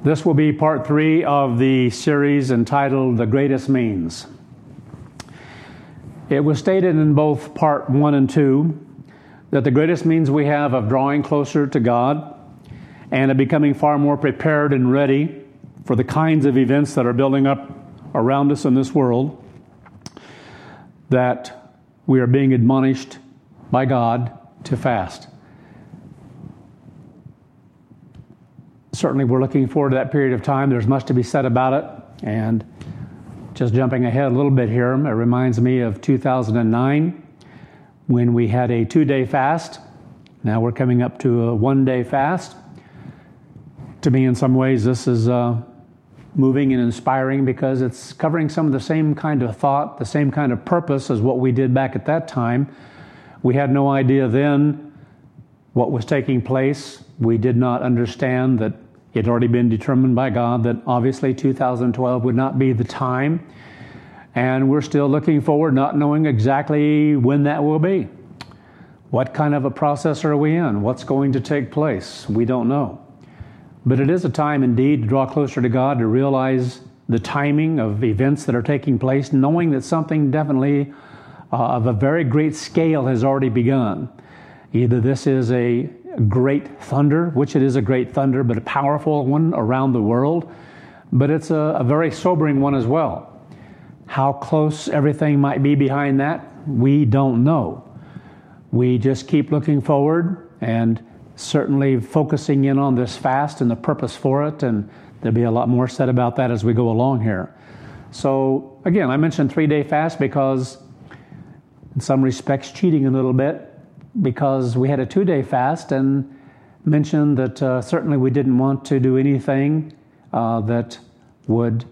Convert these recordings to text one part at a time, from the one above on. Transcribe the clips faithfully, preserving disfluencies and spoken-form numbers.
This will be part three of the series entitled The Greatest Means. It was stated in both part one and two that the greatest means we have of drawing closer to God and of becoming far more prepared and ready for the kinds of events that are building up around us in this world, that we are being admonished by God to fast. Certainly we're looking forward to that period of time. There's much to be said about it. And just jumping ahead a little bit here, it reminds me of two thousand nine when we had a two-day fast. Now we're coming up to a one-day fast. To me, in some ways, this is uh, moving and inspiring because it's covering some of the same kind of thought, the same kind of purpose as what we did back at that time. We had no idea then what was taking place. We did not understand that it had already been determined by God that obviously two thousand twelve would not be the time. And we're still looking forward, not knowing exactly when that will be. What kind of a process are we in? What's going to take place? We don't know. But it is a time indeed to draw closer to God, to realize the timing of events that are taking place, knowing that something definitely uh, of a very great scale has already begun. Either this is a great thunder, which it is a great thunder, but a powerful one around the world, but it's a, a very sobering one as well. How close everything might be behind that, we don't know. We just keep looking forward and certainly focusing in on this fast and the purpose for it, and there'll be a lot more said about that as we go along here. So again, I mentioned three-day fast because in some respects cheating a little bit, because we had a two-day fast and mentioned that uh, certainly we didn't want to do anything uh, that would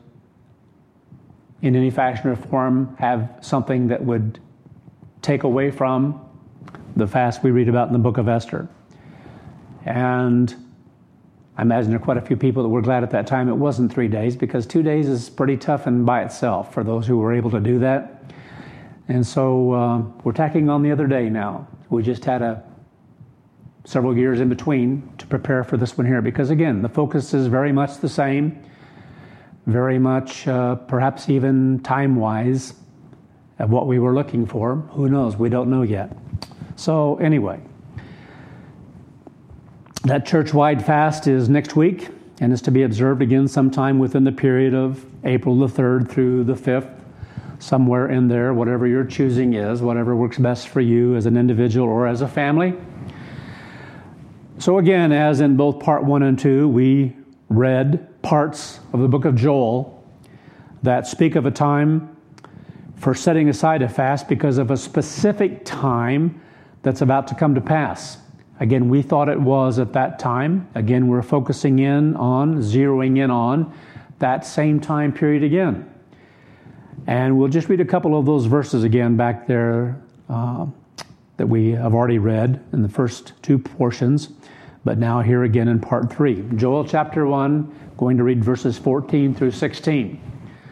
in any fashion or form have something that would take away from the fast we read about in the book of Esther. And I imagine there are quite a few people that were glad at that time it wasn't three days, because two days is pretty tough in by itself for those who were able to do that. And so uh, we're tacking on the other day now. We just had a several years in between to prepare for this one here, because again, the focus is very much the same, very much uh, perhaps even time-wise of what we were looking for. Who knows? We don't know yet. So anyway, that church-wide fast is next week and is to be observed again sometime within the period of April the third through the fifth. Somewhere in there, whatever your choosing is, whatever works best for you as an individual or as a family. So again, as in both part one and two, we read parts of the book of Joel that speak of a time for setting aside a fast because of a specific time that's about to come to pass. Again, we thought it was at that time. Again, we're focusing in on, zeroing in on that same time period again. And we'll just read a couple of those verses again back there uh, that we have already read in the first two portions, but now here again in part three. Joel chapter one, going to read verses fourteen through sixteen.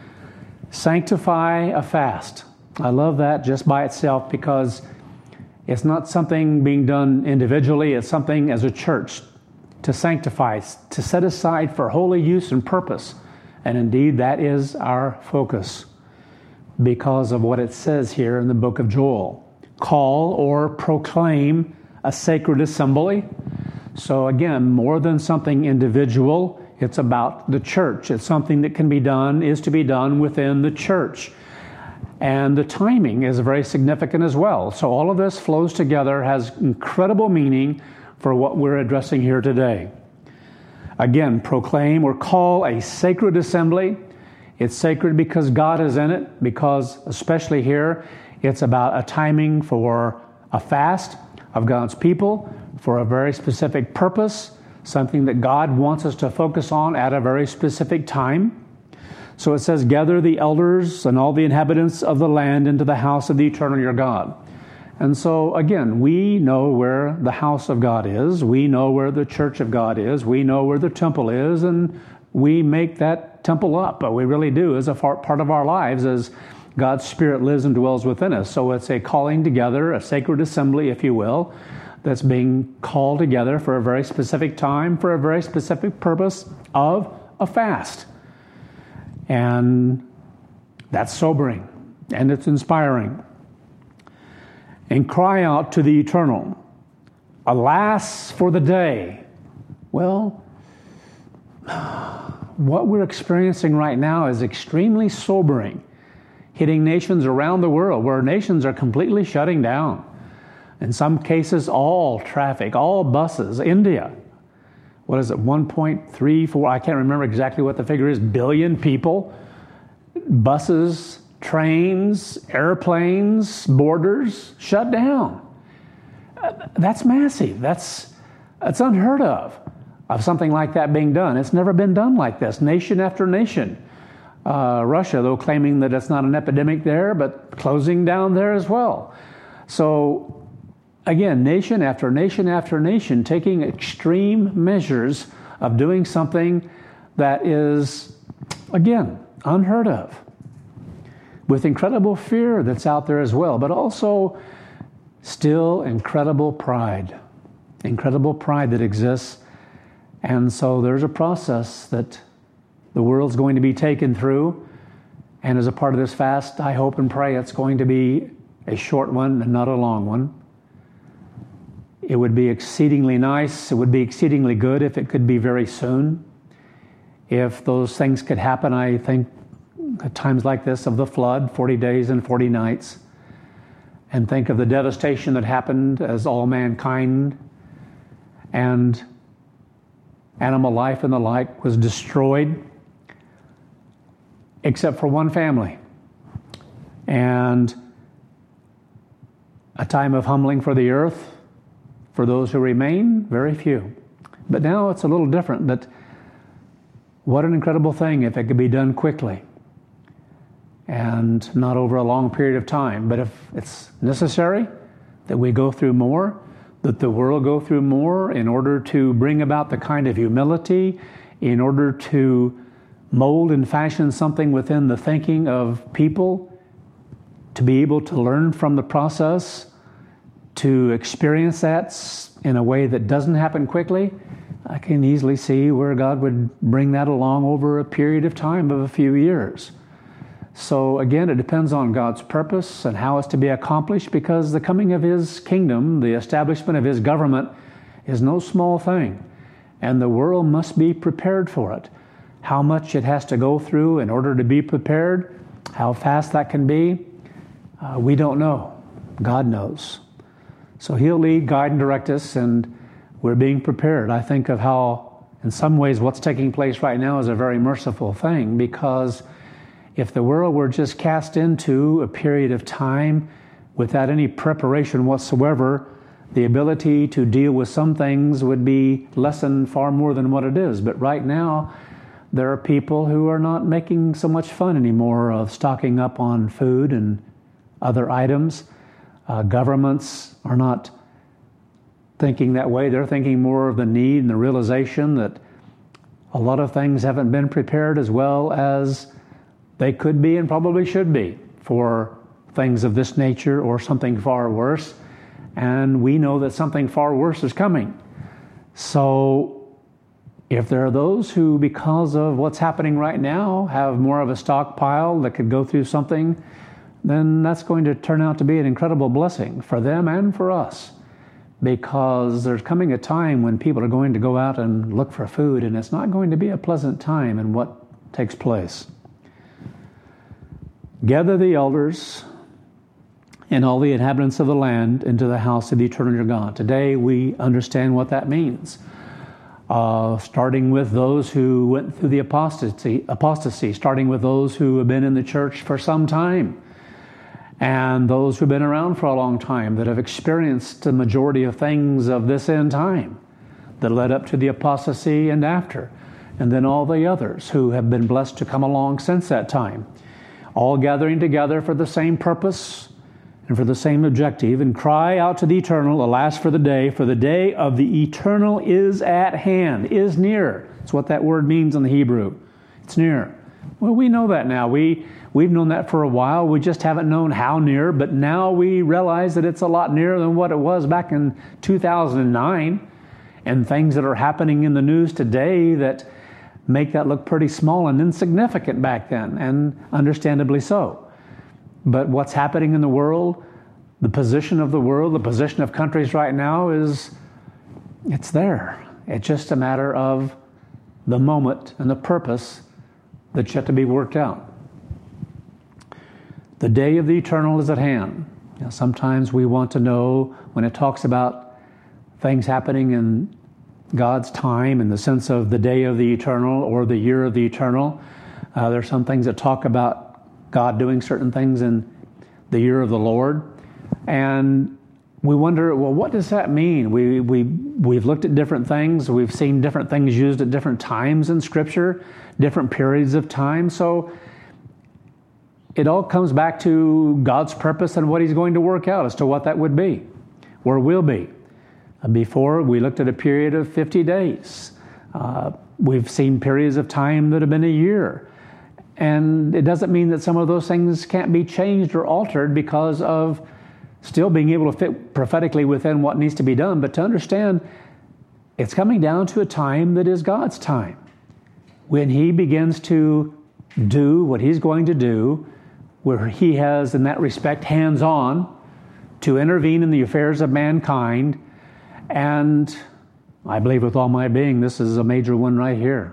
Sanctify a fast. I love that just by itself because it's not something being done individually, it's something as a church to sanctify, to set aside for holy use and purpose. And indeed, that is our focus, because of what it says here in the book of Joel. Call or proclaim a sacred assembly. So again, more than something individual, it's about the church. It's something that can be done, is to be done within the church. And the timing is very significant as well. So all of this flows together, has incredible meaning for what we're addressing here today. Again, proclaim or call a sacred assembly. It's sacred because God is in it, because especially here, it's about a timing for a fast of God's people for a very specific purpose, something that God wants us to focus on at a very specific time. So it says, gather the elders and all the inhabitants of the land into the house of the eternal your God. And so again, we know where the house of God is. We know where the church of God is. We know where the temple is, and we make that temple up, but we really do as a part of our lives as God's Spirit lives and dwells within us. So it's a calling together, a sacred assembly, if you will, that's being called together for a very specific time, for a very specific purpose of a fast. And that's sobering, and it's inspiring. And cry out to the eternal. Alas for the day. Well, what we're experiencing right now is extremely sobering, hitting nations around the world where nations are completely shutting down. In some cases, all traffic, all buses. India, what is it, one point three four, I can't remember exactly what the figure is, billion people, buses, trains, airplanes, borders shut down. That's massive. That's, that's unheard of, of something like that being done. It's never been done like this, nation after nation. Uh, Russia, though, claiming that it's not an epidemic there, but closing down there as well. So, again, nation after nation after nation taking extreme measures of doing something that is, again, unheard of, with incredible fear that's out there as well, but also still incredible pride, incredible pride that exists. And so there's a process that the world's going to be taken through. And as a part of this fast, I hope and pray it's going to be a short one and not a long one. It would be exceedingly nice. It would be exceedingly good if it could be very soon. If those things could happen, I think at times like this of the flood, forty days and forty nights, and think of the devastation that happened as all mankind and animal life and the like was destroyed, except for one family. And a time of humbling for the earth, for those who remain, very few. But now it's a little different, but what an incredible thing if it could be done quickly and not over a long period of time. But if it's necessary that we go through more, that the world go through more in order to bring about the kind of humility, in order to mold and fashion something within the thinking of people, to be able to learn from the process, to experience that in a way that doesn't happen quickly, I can easily see where God would bring that along over a period of time of a few years. So again, it depends on God's purpose and how it's to be accomplished, because the coming of His kingdom, the establishment of His government, is no small thing. And the world must be prepared for it. How much it has to go through in order to be prepared, how fast that can be, uh, we don't know. God knows. So He'll lead, guide, and direct us, and we're being prepared. I think of how, in some ways, what's taking place right now is a very merciful thing, because if the world were just cast into a period of time without any preparation whatsoever, the ability to deal with some things would be lessened far more than what it is. But right now, there are people who are not making so much fun anymore of stocking up on food and other items. Uh, governments are not thinking that way. They're thinking more of the need and the realization that a lot of things haven't been prepared as well as they could be and probably should be for things of this nature or something far worse. And we know that something far worse is coming. So if there are those who, because of what's happening right now, have more of a stockpile that could go through something, then that's going to turn out to be an incredible blessing for them and for us. Because there's coming a time when people are going to go out and look for food, and it's not going to be a pleasant time in what takes place. Gather the elders and all the inhabitants of the land into the house of the eternal your God. Today we understand what that means. Uh, starting with those who went through the apostasy, apostasy, starting with those who have been in the church for some time, and those who've been around for a long time that have experienced the majority of things of this end time that led up to the apostasy and after, and then all the others who have been blessed to come along since that time, all gathering together for the same purpose and for the same objective, and cry out to the eternal, alas for the day, for the day of the eternal is at hand, is near. That's what that word means in the Hebrew. It's near. Well, we know that now. We, we've known that for a while. We just haven't known how near, but now we realize that it's a lot nearer than what it was back in two thousand nine, and things that are happening in the news today that make that look pretty small and insignificant back then, and understandably so. But what's happening in the world, the position of the world, the position of countries right now is, it's there. It's just a matter of the moment and the purpose that's yet to be worked out. The day of the eternal is at hand. You know, sometimes we want to know when it talks about things happening in God's time in the sense of the day of the eternal or the year of the eternal. Uh, there are some things that talk about God doing certain things in the year of the Lord. And we wonder, well, what does that mean? We, we, we've looked at different things. We've seen different things used at different times in Scripture, different periods of time. So it all comes back to God's purpose and what He's going to work out as to what that would be, or will be. Before, we looked at a period of fifty days. Uh, we've seen periods of time that have been a year. And it doesn't mean that some of those things can't be changed or altered because of still being able to fit prophetically within what needs to be done. But to understand, it's coming down to a time that is God's time. When He begins to do what He's going to do, where He has, in that respect, hands-on to intervene in the affairs of mankind. And I believe with all my being, this is a major one right here.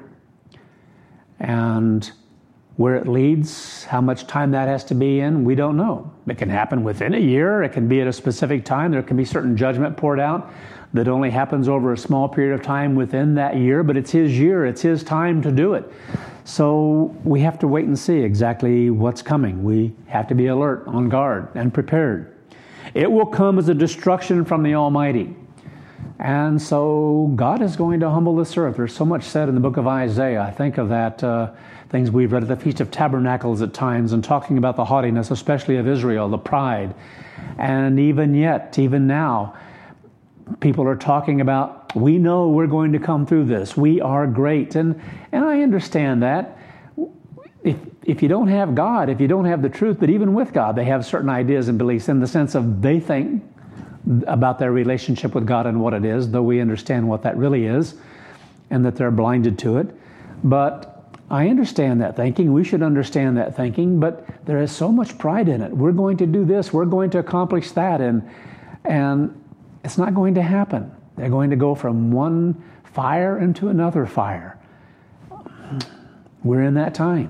And where it leads, how much time that has to be in, we don't know. It can happen within a year. It can be at a specific time. There can be certain judgment poured out that only happens over a small period of time within that year, but it's His year. It's His time to do it. So we have to wait and see exactly what's coming. We have to be alert, on guard, and prepared. It will come as a destruction from the Almighty. And so God is going to humble this earth. There's so much said in the book of Isaiah. I think of that, uh, things we've read at the Feast of Tabernacles at times, and talking about the haughtiness, especially of Israel, the pride. And even yet, even now, people are talking about, we know we're going to come through this. We are great. And, and I understand that. If, if you don't have God, if you don't have the truth, but even with God, they have certain ideas and beliefs in the sense of they think about their relationship with God and what it is, though we understand what that really is, and that they're blinded to it. But I understand that thinking. We should understand that thinking, but there is so much pride in it. We're going to do this. We're going to accomplish that. And, and it's not going to happen. They're going to go from one fire into another fire. We're in that time.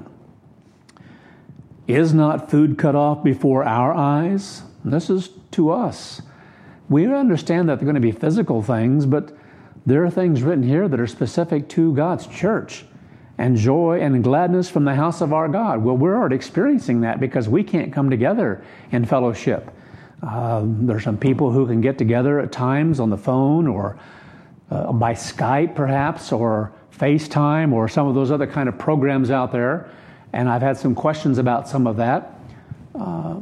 Is not food cut off before our eyes? This is to us. We understand that they're going to be physical things, but there are things written here that are specific to God's church, and joy and gladness from the house of our God. Well, we're already experiencing that because we can't come together in fellowship. Uh, there's some people who can get together at times on the phone or uh, by Skype perhaps, or FaceTime, or some of those other kind of programs out there. And I've had some questions about some of that. Uh,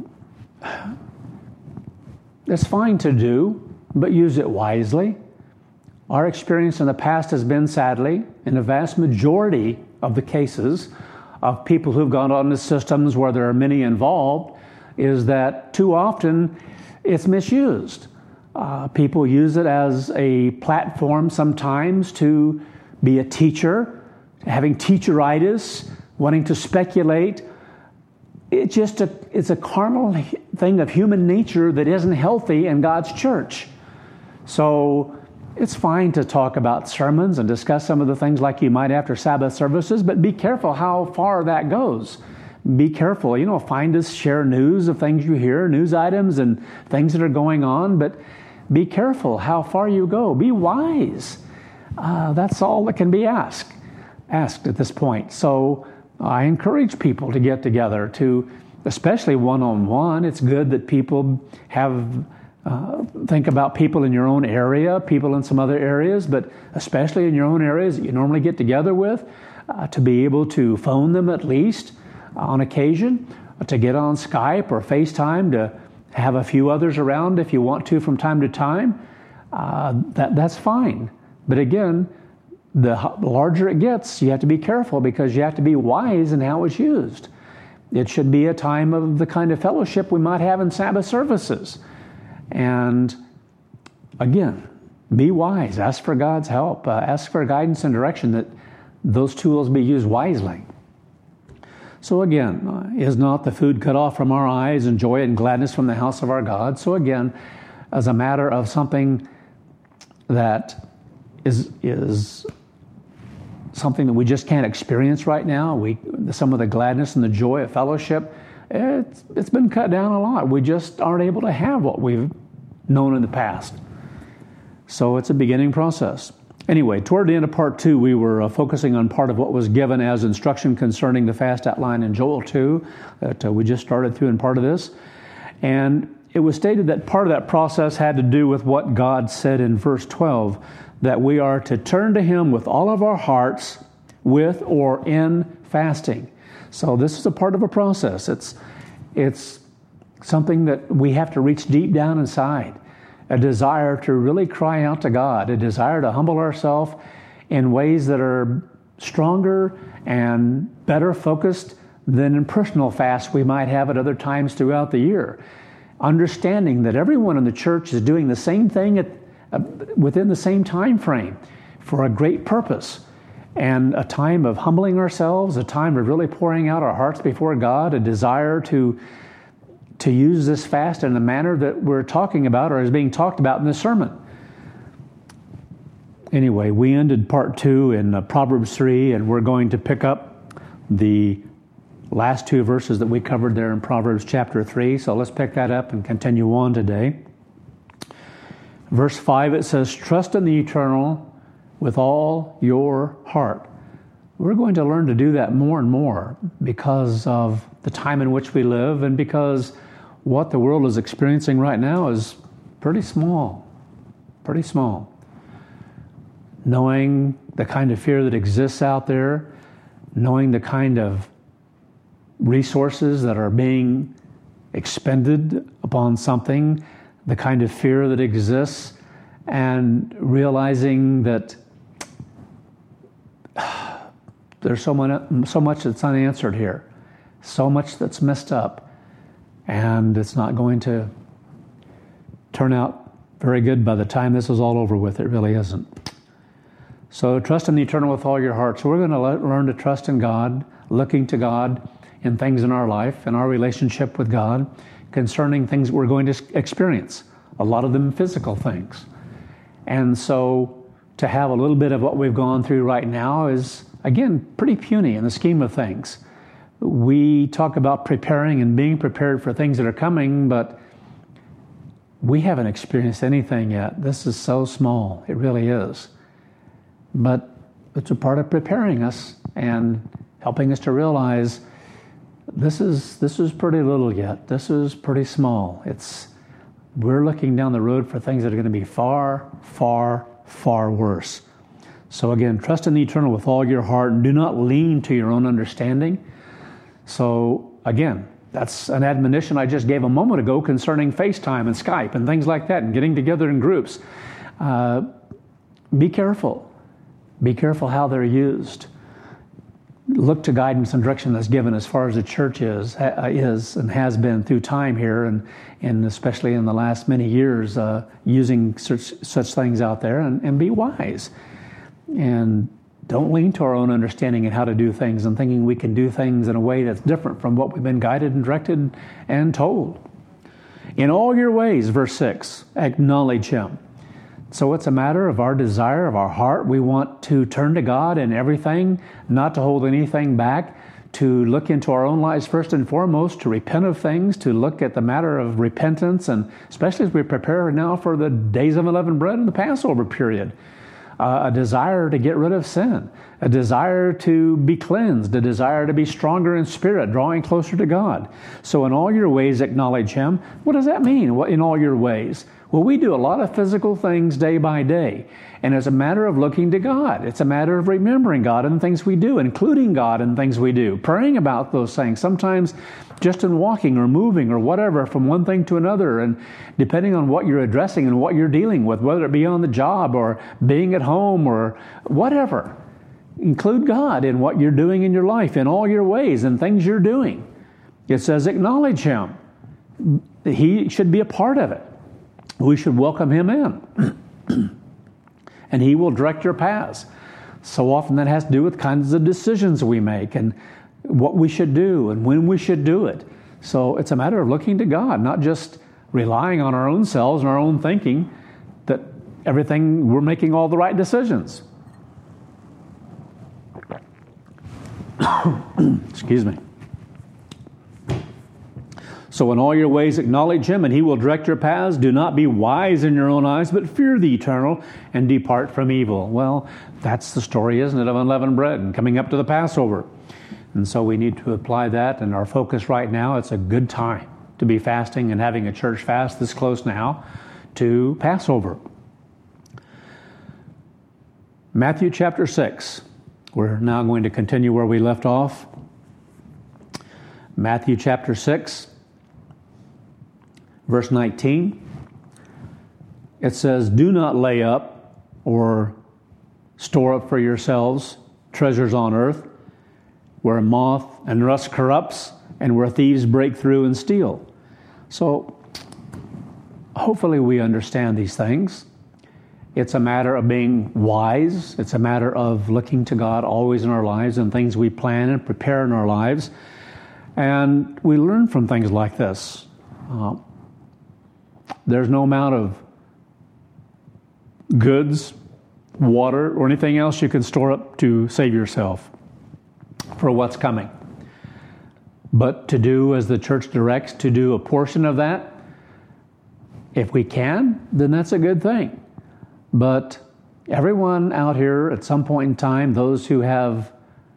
It's fine to do, but use it wisely. Our experience in the past has been, sadly, in a vast majority of the cases of people who've gone on to systems where there are many involved, is that too often it's misused. Uh, people use it as a platform sometimes to be a teacher, having teacheritis, wanting to speculate. It's just a, it's a carnal thing of human nature that isn't healthy in God's church. So it's fine to talk about sermons and discuss some of the things like you might after Sabbath services, but be careful how far that goes. Be careful, you know, find us, share news of things you hear, news items and things that are going on, but be careful how far you go. Be wise. Uh, that's all that can be asked, asked at this point. So I encourage people to get together, to, especially one-on-one. It's good that people have, uh, think about people in your own area, people in some other areas, but especially in your own areas that you normally get together with, uh, to be able to phone them at least on occasion, to get on Skype or FaceTime, to have a few others around if you want to from time to time. Uh, that that's fine. But again, the larger it gets, you have to be careful because you have to be wise in how it's used. It should be a time of the kind of fellowship we might have in Sabbath services. And again, be wise. Ask for God's help. Uh, ask for guidance and direction that those tools be used wisely. So again, uh, is not the food cut off from our eyes and joy and gladness from the house of our God? So again, as a matter of something that is is something that we just can't experience right now, we some of the gladness and the joy of fellowship, it's, it's been cut down a lot. We just aren't able to have what we've known in the past. So it's a beginning process. Anyway, toward the end of part two, we were uh, focusing on part of what was given as instruction concerning the fast outline in Joel two that uh, we just started through in part of this. And it was stated that part of that process had to do with what God said in verse twelve, that we are to turn to Him with all of our hearts, with or in fasting. So this is a part of a process. It's, it's something that we have to reach deep down inside. A desire to really cry out to God, a desire to humble ourselves in ways that are stronger and better focused than in personal fasts we might have at other times throughout the year. Understanding that everyone in the church is doing the same thing at, uh, within the same time frame for a great purpose, and a time of humbling ourselves, a time of really pouring out our hearts before God, a desire to to use this fast in the manner that we're talking about or is being talked about in this sermon. Anyway, we ended part two in uh, Proverbs three, and we're going to pick up the last two verses that we covered there in Proverbs chapter three. So let's pick that up and continue on today. Verse five, it says, "Trust in the eternal with all your heart." We're going to learn to do that more and more because of the time in which we live, and because what the world is experiencing right now is pretty small, pretty small. Knowing the kind of fear that exists out there, knowing the kind of resources that are being expended upon something, the kind of fear that exists, and realizing that there's so much, so much that's unanswered here, so much that's messed up, and it's not going to turn out very good by the time this is all over with. It really isn't. So trust in the eternal with all your heart. So we're going to le- learn to trust in God, looking to God in things in our life, in our relationship with God, concerning things we're going to experience, a lot of them physical things. And so to have a little bit of what we've gone through right now is, again, pretty puny in the scheme of things. We talk about preparing and being prepared for things that are coming, but we haven't experienced anything yet. This is so small. It really is. But it's a part of preparing us and helping us to realize this is this is pretty little yet. This is pretty small. It's we're looking down the road for things that are going to be far, far, far worse. So again, trust in the eternal with all your heart, and do not lean to your own understanding. So again, that's an admonition I just gave a moment ago concerning FaceTime and Skype and things like that, and getting together in groups. Uh, be careful. Be careful how they're used. Look to guidance and direction that's given as far as the church is, uh, is and has been through time here, and, and especially in the last many years, uh, using such, such things out there, and, and be wise. And don't lean to our own understanding and how to do things and thinking we can do things in a way that's different from what we've been guided and directed and told. In all your ways, verse six, acknowledge Him. So it's a matter of our desire, of our heart. We want to turn to God in everything, not to hold anything back, to look into our own lives first and foremost, to repent of things, to look at the matter of repentance, and especially as we prepare now for the days of unleavened bread and the Passover period. Uh, a desire to get rid of sin, a desire to be cleansed, a desire to be stronger in spirit, drawing closer to God. So in all your ways, acknowledge Him. What does that mean, in all your ways? Well, we do a lot of physical things day by day, and it's a matter of looking to God. It's a matter of remembering God in things we do, including God in things we do, praying about those things, sometimes just in walking or moving or whatever from one thing to another, and depending on what you're addressing and what you're dealing with, whether it be on the job or being at home or whatever. Include God in what you're doing in your life, in all your ways and things you're doing. It says acknowledge Him. He should be a part of it. We should welcome Him in. And He will direct your paths. So often that has to do with kinds of decisions we make and what we should do and when we should do it. So it's a matter of looking to God, not just relying on our own selves and our own thinking that everything, we're making all the right decisions. Excuse me. So in all your ways acknowledge him, and he will direct your paths. Do not be wise in your own eyes, but fear the eternal and depart from evil. Well, that's the story, isn't it, of unleavened bread and coming up to the Passover. And so we need to apply that, and our focus right now, it's a good time to be fasting and having a church fast this close now to Passover. Matthew chapter six. We're now going to continue where we left off. Matthew chapter six. Verse nineteen, it says, do not lay up or store up for yourselves treasures on earth, where moth and rust corrupts and where thieves break through and steal. So hopefully we understand these things. It's a matter of being wise. It's a matter of looking to God always in our lives and things we plan and prepare in our lives. And we learn from things like this. Uh, There's no amount of goods, water, or anything else you can store up to save yourself for what's coming. But to do as the church directs, to do a portion of that, if we can, then that's a good thing. But everyone out here at some point in time, those who have,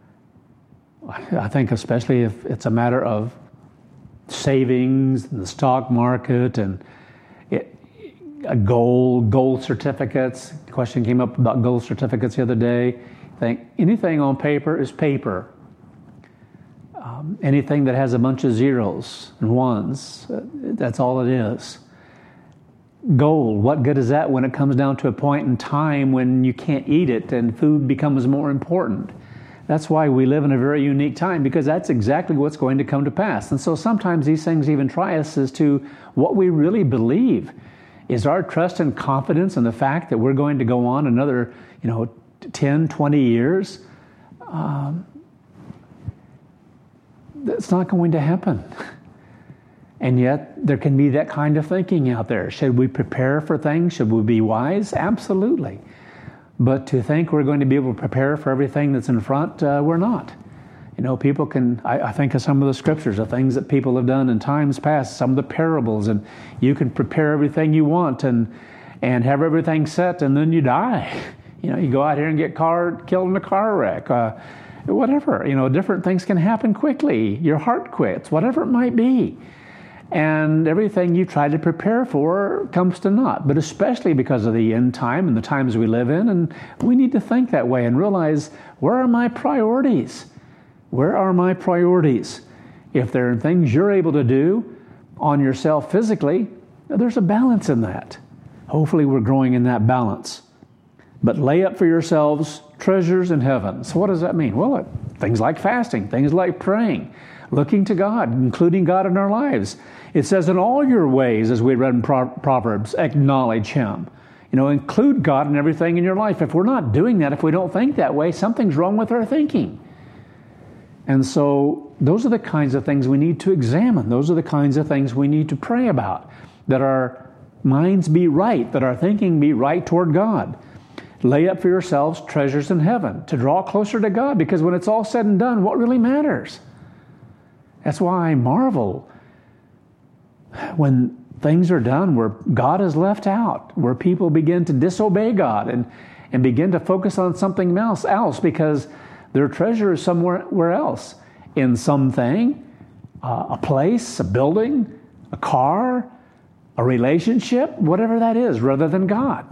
I think especially if it's a matter of savings in the stock market and It, gold, gold certificates. The question came up about gold certificates the other day. I think anything on paper is paper. Um, anything that has a bunch of zeros and ones, uh, that's all it is. Gold, what good is that when it comes down to a point in time when you can't eat it and food becomes more important? That's why we live in a very unique time, because that's exactly what's going to come to pass. And so sometimes these things even try us as to what we really believe. Is our trust and confidence in the fact that we're going to go on another, you know, ten, twenty years? Um, that's not going to happen. And yet there can be that kind of thinking out there. Should we prepare for things? Should we be wise? Absolutely. But to think we're going to be able to prepare for everything that's in front, uh, we're not. You know, people can, I, I think of some of the scriptures, of things that people have done in times past, some of the parables, and you can prepare everything you want and and have everything set, and then you die. You know, you go out here and get car, killed in a car wreck, uh, whatever. You know, different things can happen quickly. Your heart quits, whatever it might be. And everything you try to prepare for comes to naught, but especially because of the end time and the times we live in. And we need to think that way and realize, where are my priorities? Where are my priorities? If there are things you're able to do on yourself physically, there's a balance in that. Hopefully we're growing in that balance. But lay up for yourselves treasures in heaven. So what does that mean? Well, things like fasting, things like praying, looking to God, including God in our lives. It says, in all your ways, as we read in Proverbs, acknowledge him. You know, include God in everything in your life. If we're not doing that, if we don't think that way, something's wrong with our thinking. And so those are the kinds of things we need to examine. Those are the kinds of things we need to pray about, that our minds be right, that our thinking be right toward God. Lay up for yourselves treasures in heaven, to draw closer to God, because when it's all said and done, what really matters? That's why I marvel when things are done where God is left out, where people begin to disobey God and, and begin to focus on something else, else because their treasure is somewhere else, in something, uh, a place, a building, a car, a relationship, whatever that is, rather than God.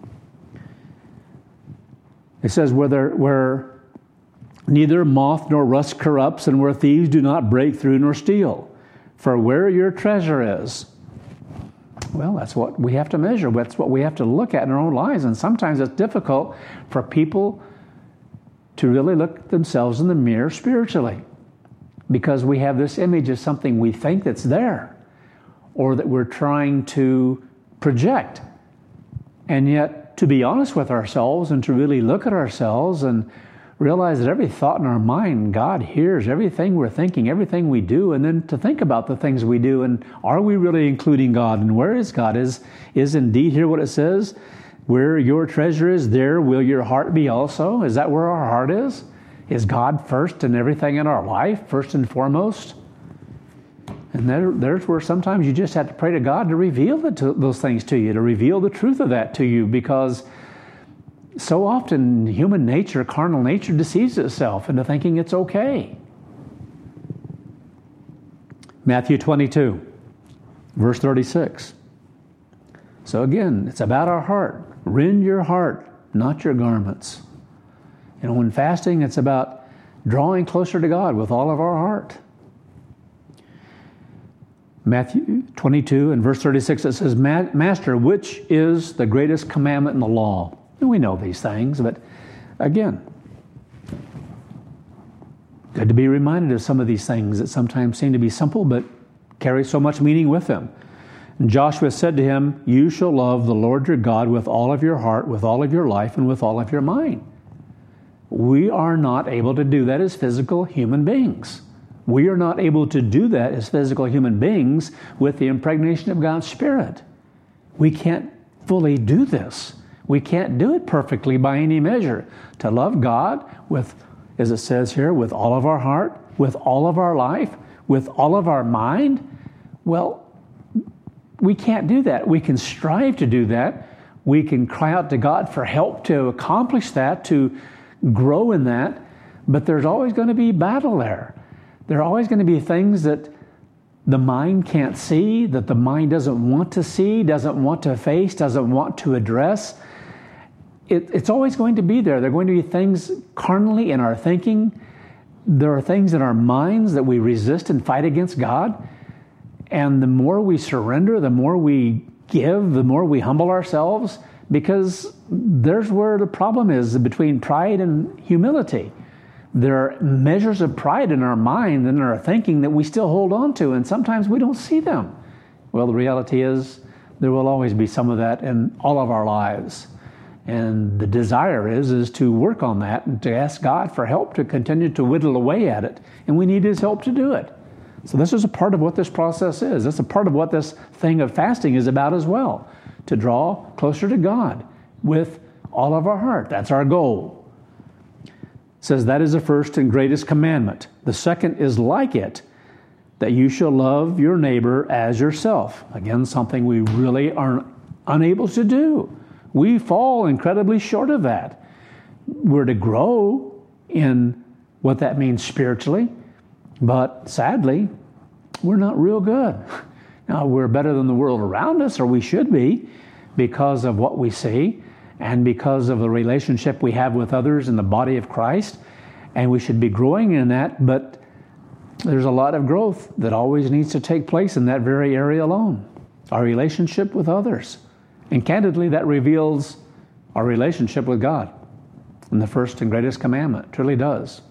It says, where, there, where neither moth nor rust corrupts, and where thieves do not break through nor steal. For where your treasure is, well, that's what we have to measure. That's what we have to look at in our own lives. And sometimes it's difficult for people to really look at themselves in the mirror spiritually, because we have this image of something we think that's there, or that we're trying to project. And yet, to be honest with ourselves and to really look at ourselves and realize that every thought in our mind, God hears everything we're thinking, everything we do, and then to think about the things we do, and are we really including God, and where is God? Is, is indeed here what it says, where your treasure is, there will your heart be also? Is that where our heart is? Is God first in everything in our life, first and foremost? And there, there's where sometimes you just have to pray to God to reveal it to, those things to you, to reveal the truth of that to you, because so often human nature, carnal nature, deceives itself into thinking it's okay. Matthew twenty-two, verse thirty-six. So again, it's about our heart. Rend your heart, not your garments. And when fasting, it's about drawing closer to God with all of our heart. Matthew twenty-two and verse thirty-six, it says, Master, which is the greatest commandment in the law? And we know these things, but again, good to be reminded of some of these things that sometimes seem to be simple, but carry so much meaning with them. And Joshua said to him, you shall love the Lord your God with all of your heart, with all of your life, and with all of your mind. We are not able to do that as physical human beings. We are not able to do that as physical human beings with the impregnation of God's Spirit. We can't fully do this. We can't do it perfectly by any measure. To love God with, as it says here, with all of our heart, with all of our life, with all of our mind, well, we can't do that. We can strive to do that. We can cry out to God for help to accomplish that, to grow in that, but there's always going to be battle there. There are always going to be things that the mind can't see, that the mind doesn't want to see, doesn't want to face, doesn't want to address. It, it's always going to be there. There are going to be things carnally in our thinking. There are things in our minds that we resist and fight against God. And the more we surrender, the more we give, the more we humble ourselves, because there's where the problem is between pride and humility. There are measures of pride in our mind and in our thinking that we still hold on to, and sometimes we don't see them. Well, the reality is there will always be some of that in all of our lives. And the desire is, is to work on that and to ask God for help to continue to whittle away at it. And we need His help to do it. So this is a part of what this process is. That's a part of what this thing of fasting is about as well. To draw closer to God with all of our heart. That's our goal. It says that is the first and greatest commandment. The second is like it, that you shall love your neighbor as yourself. Again, something we really are unable to do. We fall incredibly short of that. We're to grow in what that means spiritually, but sadly, we're not real good. Now, we're better than the world around us, or we should be, because of what we see and because of the relationship we have with others in the body of Christ, and we should be growing in that, but there's a lot of growth that always needs to take place in that very area alone, our relationship with others. And candidly, that reveals our relationship with God. And the first and greatest commandment it truly does.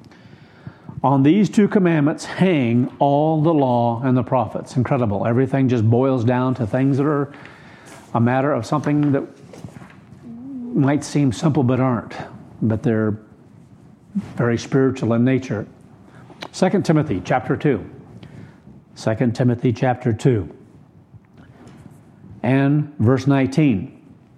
On these two commandments hang all the law and the prophets. Incredible. Everything just boils down to things that are a matter of something that might seem simple but aren't. But they're very spiritual in nature. Second Timothy chapter two. Second Timothy chapter two. And verse nineteen.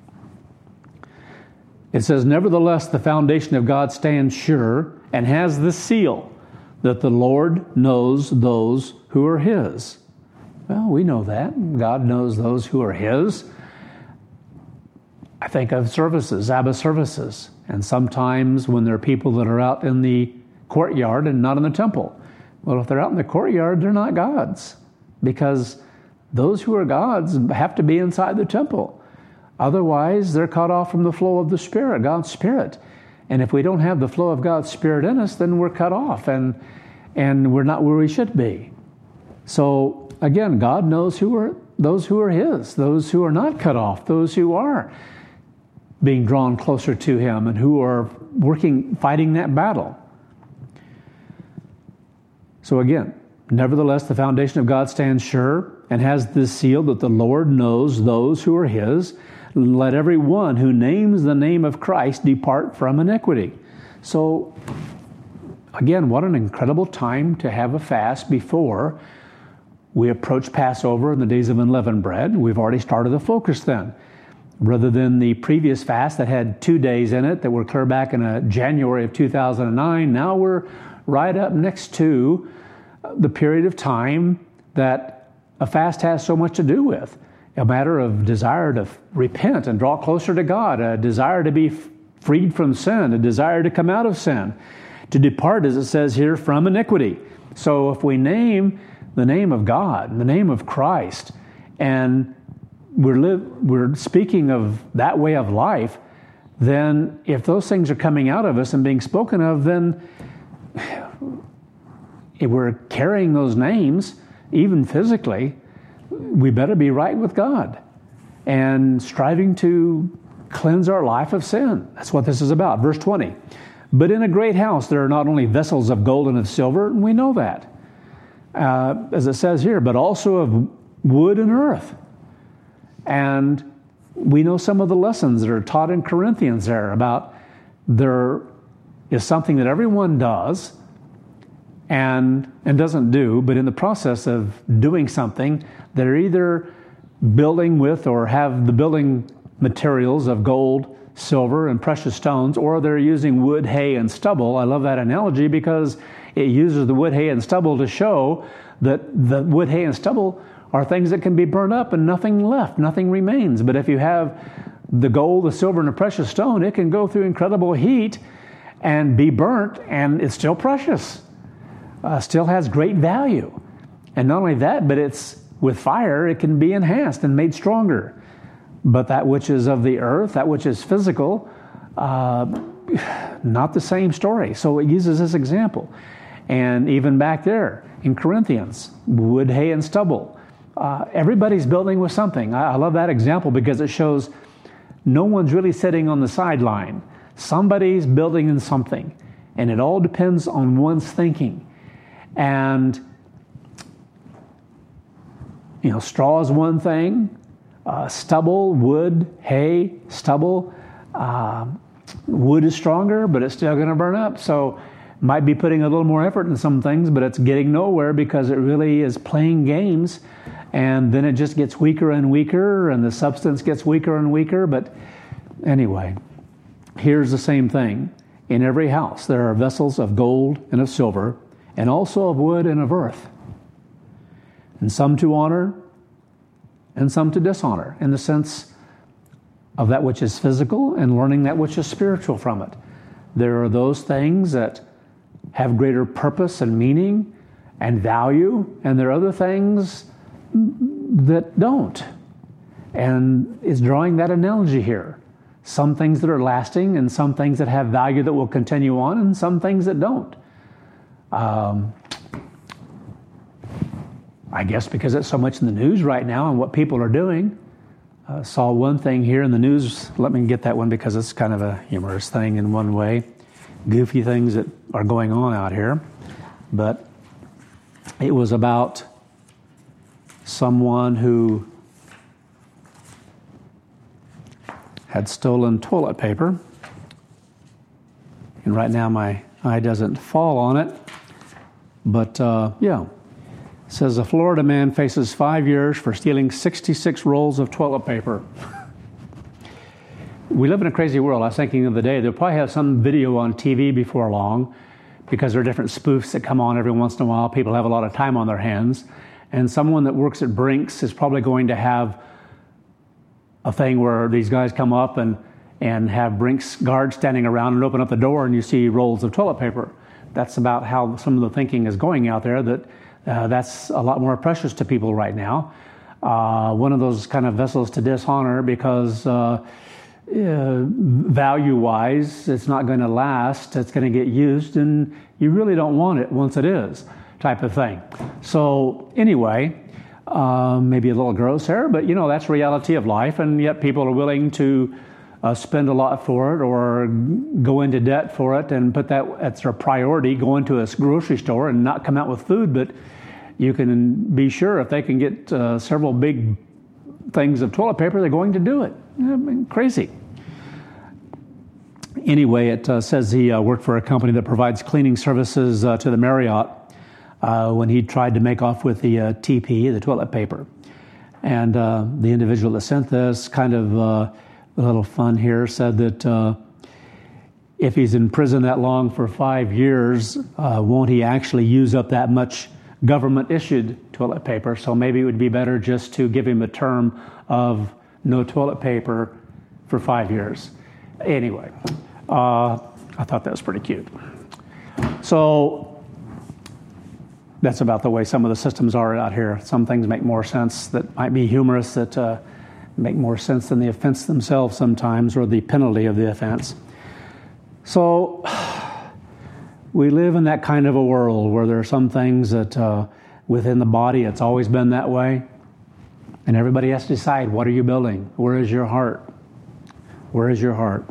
It says, nevertheless, the foundation of God stands sure and has this seal, that the Lord knows those who are His. Well, we know that. God knows those who are His. I think of services, Sabbath services. And sometimes when there are people that are out in the courtyard and not in the temple. Well, if they're out in the courtyard, they're not God's. Because those who are God's have to be inside the temple. Otherwise, they're cut off from the flow of the Spirit, God's Spirit. And if we don't have the flow of God's Spirit in us, then we're cut off and and we're not where we should be. So again, God knows who are those who are His, those who are not cut off, those who are being drawn closer to Him and who are working, fighting that battle. So again, nevertheless, the foundation of God stands sure and has this seal that the Lord knows those who are His. let every one who names the name of Christ depart from iniquity. So, again, what an incredible time to have a fast before we approach Passover and the days of unleavened bread. We've already started the focus then. Rather than the previous fast that had two days in it that were clear back in uh, January of two thousand nine, now we're right up next to the period of time that a fast has so much to do with. A matter of desire to repent and draw closer to God, a desire to be freed from sin, a desire to come out of sin, to depart, as it says here, from iniquity. So if we name the name of God, the name of Christ, and we're, li- we're speaking of that way of life, then if those things are coming out of us and being spoken of, then if we're carrying those names, even physically, we better be right with God and striving to cleanse our life of sin. That's what this is about. Verse twenty. But in a great house there are not only vessels of gold and of silver, and we know that, uh, as it says here, but also of wood and earth. And we know some of the lessons that are taught in Corinthians there about there is something that everyone does and and doesn't do, but in the process of doing something, they're either building with or have the building materials of gold, silver, and precious stones, or they're using wood, hay, and stubble. I love that analogy because it uses the wood, hay, and stubble to show that the wood, hay, and stubble are things that can be burned up and nothing left, nothing remains. But if you have the gold, the silver, and the precious stone, it can go through incredible heat and be burnt, and it's still precious. Uh, still has great value. And not only that, but it's with fire, it can be enhanced and made stronger. But that which is of the earth, that which is physical, uh, not the same story. So it uses this example. And even back there in Corinthians, wood, hay, and stubble. Uh, everybody's building with something. I, I love that example because it shows no one's really sitting on the sideline. Somebody's building in something. And it all depends on one's thinking. And, you know, straw is one thing. Uh, stubble, wood, hay, stubble. Uh, wood is stronger, but it's still going to burn up. So might be putting a little more effort in some things, but it's getting nowhere because it really is playing games. And then it just gets weaker and weaker, and the substance gets weaker and weaker. But anyway, here's the same thing. In every house there are vessels of gold and of silver, and also of wood and of earth, and some to honor and some to dishonor, in the sense of that which is physical and learning that which is spiritual from it. There are those things that have greater purpose and meaning and value, and there are other things that don't. And it's drawing that analogy here. Some things that are lasting, and some things that have value that will continue on, and some things that don't. Um, I guess because it's so much in the news right now and what people are doing. Uh, saw one thing here in the news. Let me get that one because it's kind of a humorous thing in one way. Goofy things that are going on out here. But it was about someone who had stolen toilet paper. And right now my eye doesn't fall on it. But, uh, yeah. It says a Florida man faces five years for stealing sixty-six rolls of toilet paper. We live in a crazy world. I was thinking the other day, they'll probably have some video on T V before long because there are different spoofs that come on every once in a while. People have a lot of time on their hands. And someone that works at Brinks is probably going to have a thing where these guys come up and, and have Brinks guards standing around and open up the door and you see rolls of toilet paper. That's about how some of the thinking is going out there, that uh, that's a lot more precious to people right now. Uh, one of those kind of vessels to dishonor because uh, uh, value-wise, it's not going to last. It's going to get used, and you really don't want it once it is, type of thing. So anyway, uh, maybe a little gross here, but you know, that's reality of life, and yet people are willing to uh, spend a lot for it or go into debt for it and put that as their priority, go into a grocery store and not come out with food, but you can be sure if they can get uh, several big things of toilet paper, they're going to do it. I mean, crazy. Anyway, it uh, says he uh, worked for a company that provides cleaning services uh, to the Marriott uh, when he tried to make off with the uh, T P, the toilet paper. And uh, the individual that sent this, kind of uh, a little fun here, said that uh, if he's in prison that long for five years, uh, won't he actually use up that much government-issued toilet paper? So maybe it would be better just to give him a term of no toilet paper for five years. Anyway, uh, I thought that was pretty cute. So that's about the way some of the systems are out here. Some things make more sense that might be humorous, that uh, make more sense than the offense themselves sometimes, or the penalty of the offense. So we live in that kind of a world where there are some things that uh, within the body, it's always been that way. And everybody has to decide, what are you building? Where is your heart? Where is your heart?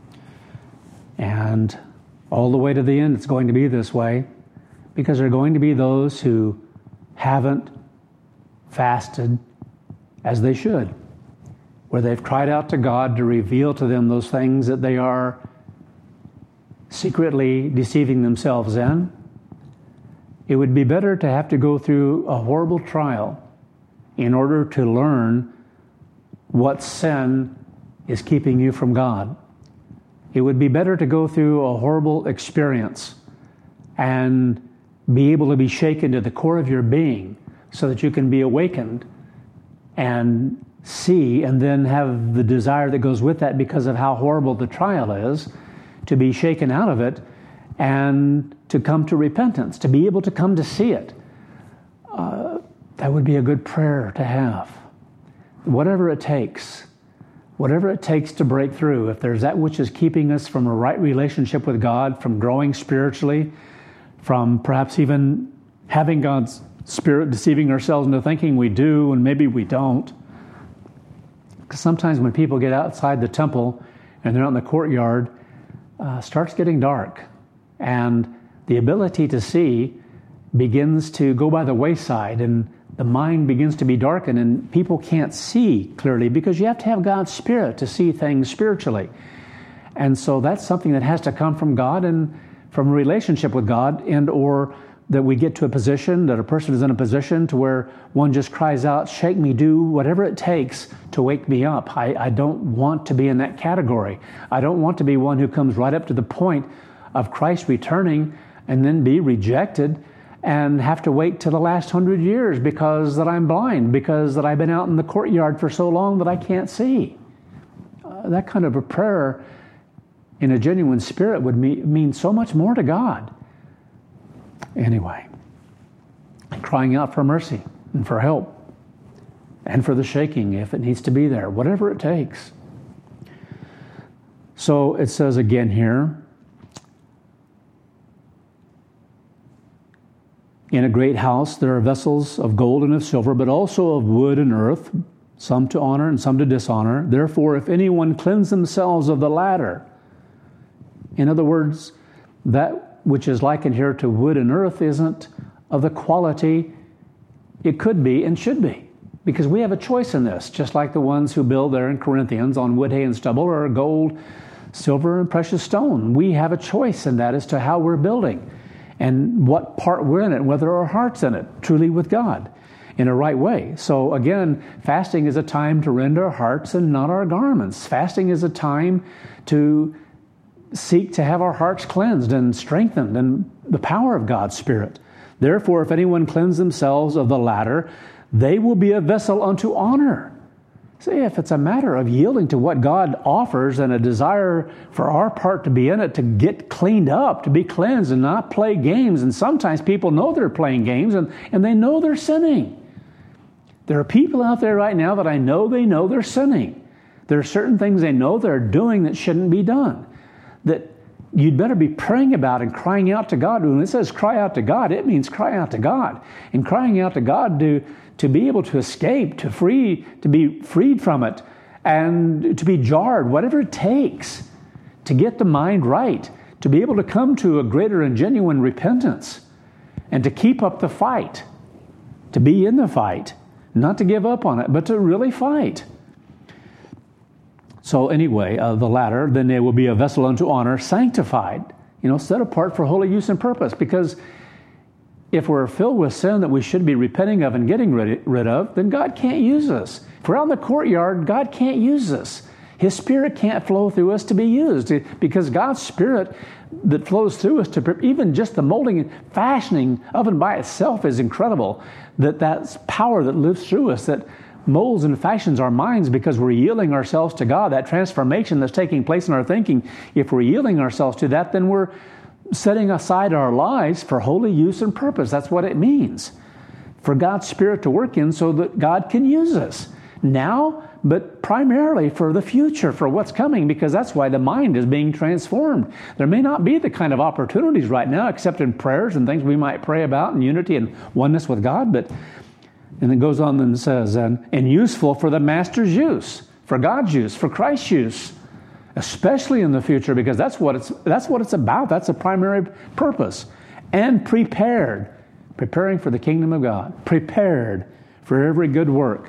And all the way to the end, it's going to be this way, because there are going to be those who haven't fasted as they should, where they've cried out to God to reveal to them those things that they are secretly deceiving themselves in. It would be better to have to go through a horrible trial in order to learn what sin is keeping you from God. It would be better to go through a horrible experience and be able to be shaken to the core of your being so that you can be awakened and see, and then have the desire that goes with that because of how horrible the trial is, to be shaken out of it and to come to repentance, to be able to come to see it. Uh, that would be a good prayer to have. Whatever it takes, whatever it takes to break through, if there's that which is keeping us from a right relationship with God, from growing spiritually, from perhaps even having God's Spirit deceiving ourselves into thinking we do and maybe we don't. Because sometimes when people get outside the temple and they're out in the courtyard, uh, starts getting dark, and the ability to see begins to go by the wayside, and the mind begins to be darkened, and people can't see clearly because you have to have God's Spirit to see things spiritually. And so that's something that has to come from God and from a relationship with God, and or that we get to a position, that a person is in a position to where one just cries out, shake me, do whatever it takes to wake me up. I, I don't want to be in that category. I don't want to be one who comes right up to the point of Christ returning and then be rejected and have to wait till the last hundred years because that I'm blind, because that I've been out in the courtyard for so long that I can't see. Uh, that kind of a prayer in a genuine spirit would mean, mean so much more to God. Anyway, crying out for mercy and for help and for the shaking if it needs to be there, whatever it takes. So it says again here, in a great house there are vessels of gold and of silver, but also of wood and earth, some to honor and some to dishonor. Therefore, if anyone cleanse themselves of the latter, in other words, that which is likened here to wood and earth isn't of the quality it could be and should be. Because we have a choice in this, just like the ones who build there in Corinthians on wood, hay, and stubble, or gold, silver, and precious stone. We have a choice in that as to how we're building and what part we're in it, whether our heart's in it, truly with God, in a right way. So again, fasting is a time to rend our hearts and not our garments. Fasting is a time to seek to have our hearts cleansed and strengthened in the power of God's Spirit. Therefore, if anyone cleanse themselves of the latter, they will be a vessel unto honor. See, if it's a matter of yielding to what God offers and a desire for our part to be in it, to get cleaned up, to be cleansed and not play games. And sometimes people know they're playing games and, and they know they're sinning. There are people out there right now that I know they know they're sinning. There are certain things they know they're doing that shouldn't be done, that you'd better be praying about and crying out to God. When it says cry out to God, it means cry out to God. And crying out to God to, to be able to escape, to free, to be freed from it, and to be jarred, whatever it takes to get the mind right, to be able to come to a greater and genuine repentance, and to keep up the fight, to be in the fight, not to give up on it, but to really fight. So anyway, uh, the latter, then they will be a vessel unto honor, sanctified, you know, set apart for holy use and purpose. Because if we're filled with sin that we should be repenting of and getting rid, rid of, then God can't use us. If we're out in the courtyard, God can't use us. His Spirit can't flow through us to be used, because God's Spirit that flows through us, to even just the molding and fashioning of and by itself is incredible. That that's power that lives through us, that molds and fashions our minds because we're yielding ourselves to God. That transformation that's taking place in our thinking, if we're yielding ourselves to that, then we're setting aside our lives for holy use and purpose. That's what it means. For God's Spirit to work in so that God can use us now, but primarily for the future, for what's coming, because that's why the mind is being transformed. There may not be the kind of opportunities right now, except in prayers and things we might pray about in unity and oneness with God, but and it goes on and says, and, and useful for the Master's use, for God's use, for Christ's use, especially in the future, because that's what it's that's what it's about. That's the primary purpose. And prepared, preparing for the kingdom of God, prepared for every good work.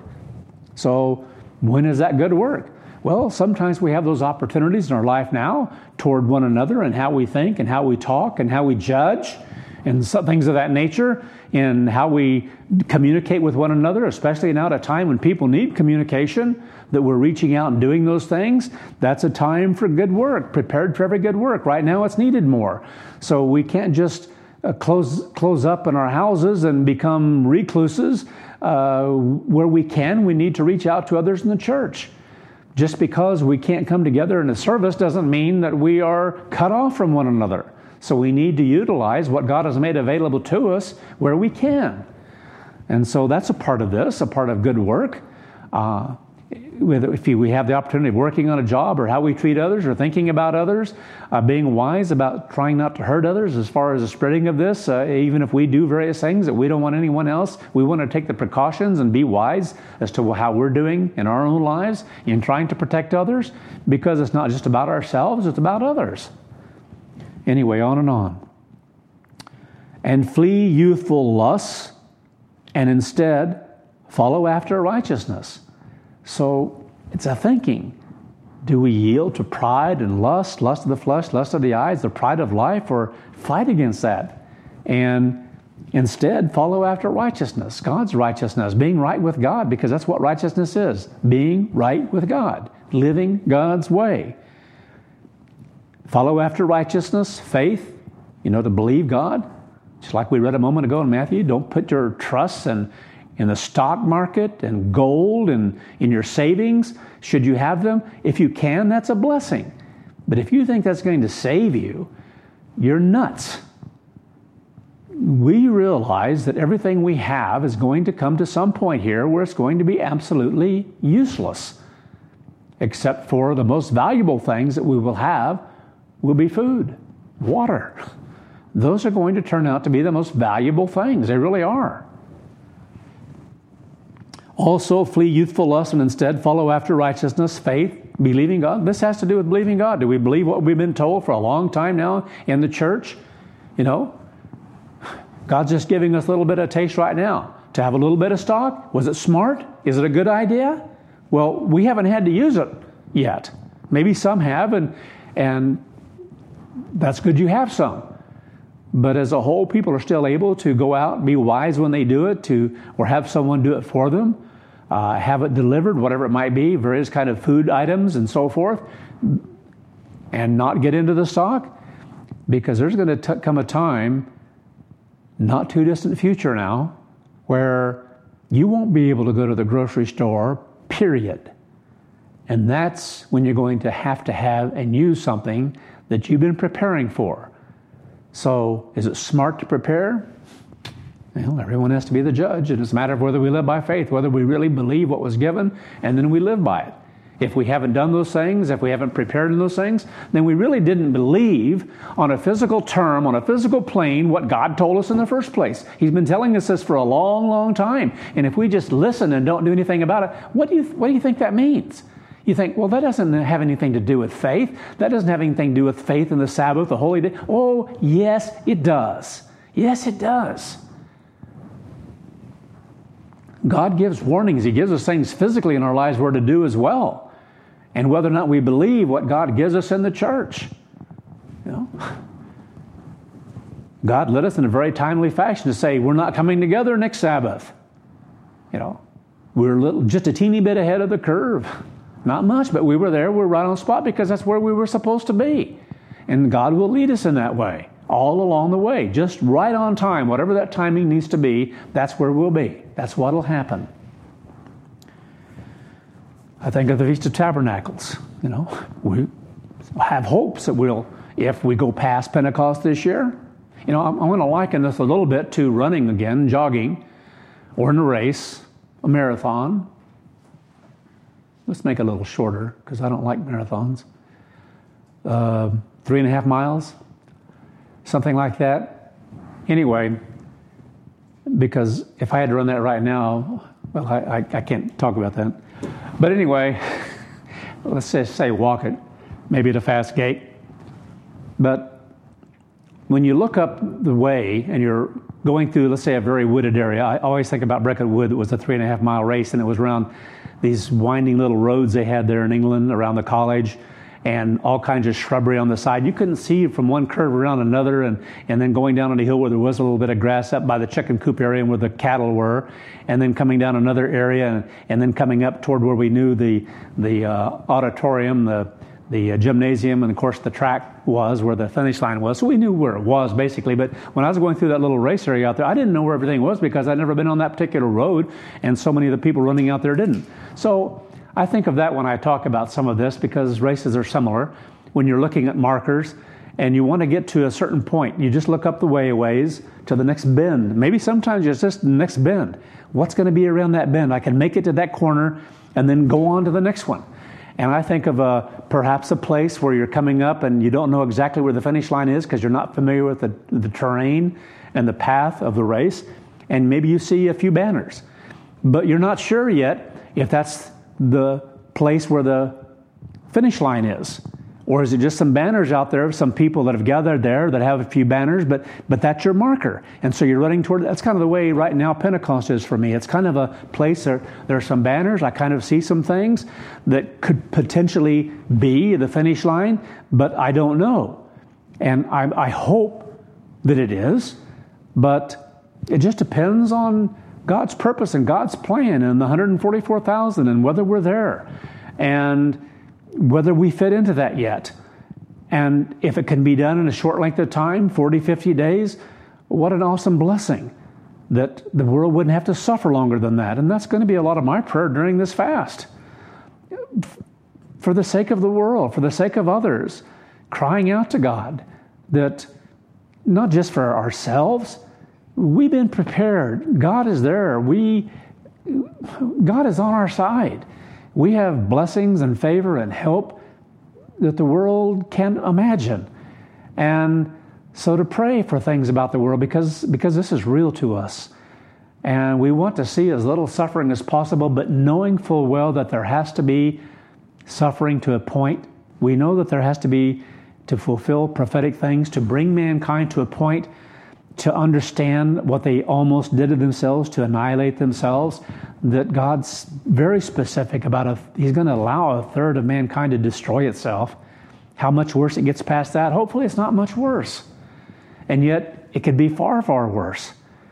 So when is that good work? Well, sometimes we have those opportunities in our life now toward one another and how we think and how we talk and how we judge and some things of that nature, and how we communicate with one another, especially now at a time when people need communication, that we're reaching out and doing those things. That's a time for good work, prepared for every good work. Right now it's needed more. So we can't just uh, close close up in our houses and become recluses. Uh, where we can, we need to reach out to others in the church. Just because we can't come together in a service doesn't mean that we are cut off from one another. So we need to utilize what God has made available to us where we can. And so that's a part of this, a part of good work. Uh, if we have the opportunity of working on a job, or how we treat others, or thinking about others, uh, being wise about trying not to hurt others as far as the spreading of this, uh, even if we do various things that we don't want anyone else, we want to take the precautions and be wise as to how we're doing in our own lives in trying to protect others, because it's not just about ourselves, it's about others. Anyway, on and on. And flee youthful lusts, and instead follow after righteousness. So it's a thinking. Do we yield to pride and lust, lust of the flesh, lust of the eyes, the pride of life, or fight against that? And instead follow after righteousness, God's righteousness, being right with God, because that's what righteousness is, being right with God, living God's way. Follow after righteousness, faith, you know, to believe God. Just like we read a moment ago in Matthew, don't put your trust in, in the stock market and gold and in your savings. Should you have them? If you can, that's a blessing. But if you think that's going to save you, you're nuts. We realize that everything we have is going to come to some point here where it's going to be absolutely useless, except for the most valuable things that we will have will be food, water. Those are going to turn out to be the most valuable things. They really are. Also, flee youthful lust, and instead follow after righteousness, faith, believing God. This has to do with believing God. Do we believe what we've been told for a long time now in the church? You know, God's just giving us a little bit of taste right now to have a little bit of stock. Was it smart? Is it a good idea? Well, we haven't had to use it yet. Maybe some have, and and that's good you have some. But as a whole, people are still able to go out and be wise when they do it, to or have someone do it for them, uh, have it delivered, whatever it might be, various kind of food items and so forth, and not get into the stock, because there's going to come a time, not too distant future now, where you won't be able to go to the grocery store, period. And that's when you're going to have to have and use something that you've been preparing for. So is it smart to prepare? Well, everyone has to be the judge, and it's a matter of whether we live by faith, whether we really believe what was given, and then we live by it. If we haven't done those things, if we haven't prepared in those things, then we really didn't believe on a physical term, on a physical plane, what God told us in the first place. He's been telling us this for a long, long time. And if we just listen and don't do anything about it, what do you, what do you think that means? You think, well, that doesn't have anything to do with faith. That doesn't have anything to do with faith in the Sabbath, the holy day. Oh, yes, it does. Yes, it does. God gives warnings. He gives us things physically in our lives we're to do as well. and whether or not we believe what God gives us in the church. You know, God led us in a very timely fashion to say, we're not coming together next Sabbath. You know, we're a little, just a teeny bit ahead of the curve. Not much, but we were there. We're right on the spot because that's where we were supposed to be. And God will lead us in that way, all along the way, just right on time. Whatever that timing needs to be, that's where we'll be. That's what will happen. I think of the Feast of Tabernacles. You know, we have hopes that we'll, if we go past Pentecost this year, you know, I'm, I'm going to liken this a little bit to running again, jogging, or in a race, a marathon. Let's make it a little shorter because I don't like marathons. Uh, three and a half miles, something like that. Anyway, because if I had to run that right now, well, I, I, I can't talk about that. But anyway, let's just say walk it, maybe at a fast gait. But when you look up the way and you're going through, let's say, a very wooded area, I always think about Brecon Wood. It was a three and a half mile race, and it was around these winding little roads they had there in England around the college, and all kinds of shrubbery on the side. You couldn't see from one curve around another, and, and then going down on a hill where there was a little bit of grass up by the chicken coop area and where the cattle were, and then coming down another area, and, and then coming up toward where we knew the the uh, auditorium, the the uh, gymnasium, and of course the track was, where the finish line was. So we knew where it was, basically. But when I was going through that little race area out there, I didn't know where everything was because I'd never been on that particular road, and so many of the people running out there didn't. So I think of that when I talk about some of this, because races are similar. When you're looking at markers and you want to get to a certain point, you just look up the way a ways to the next bend. Maybe sometimes it's just the next bend. What's going to be around that bend? I can make it to that corner and then go on to the next one. And I think of a, perhaps a place where you're coming up and you don't know exactly where the finish line is because you're not familiar with the, the terrain and the path of the race. And maybe you see a few banners, but you're not sure yet if that's the place where the finish line is. Or is it just some banners out there of some people that have gathered there that have a few banners, but but that's your marker. And so you're running toward, that's kind of the way right now Pentecost is for me. It's kind of a place where there are some banners. I kind of see some things that could potentially be the finish line, but I don't know. And I, I hope that it is, but it just depends on God's purpose and God's plan and the one hundred forty-four thousand and whether we're there and whether we fit into that yet. And if it can be done in a short length of time, forty, fifty days, what an awesome blessing that the world wouldn't have to suffer longer than that. And that's going to be a lot of my prayer during this fast. For the sake of the world, for the sake of others, crying out to God that not just for ourselves, we've been prepared. God is there. We, God is on our side. We have blessings and favor and help that the world can't imagine. And so to pray for things about the world because, because this is real to us. And we want to see as little suffering as possible, but knowing full well that there has to be suffering to a point. We know that there has to be to fulfill prophetic things, to bring mankind to a point to understand what they almost did to themselves, to annihilate themselves, that God's very specific about a, He's going to allow a third of mankind to destroy itself. How much worse it gets past that? Hopefully it's not much worse. And yet it could be far, far worse.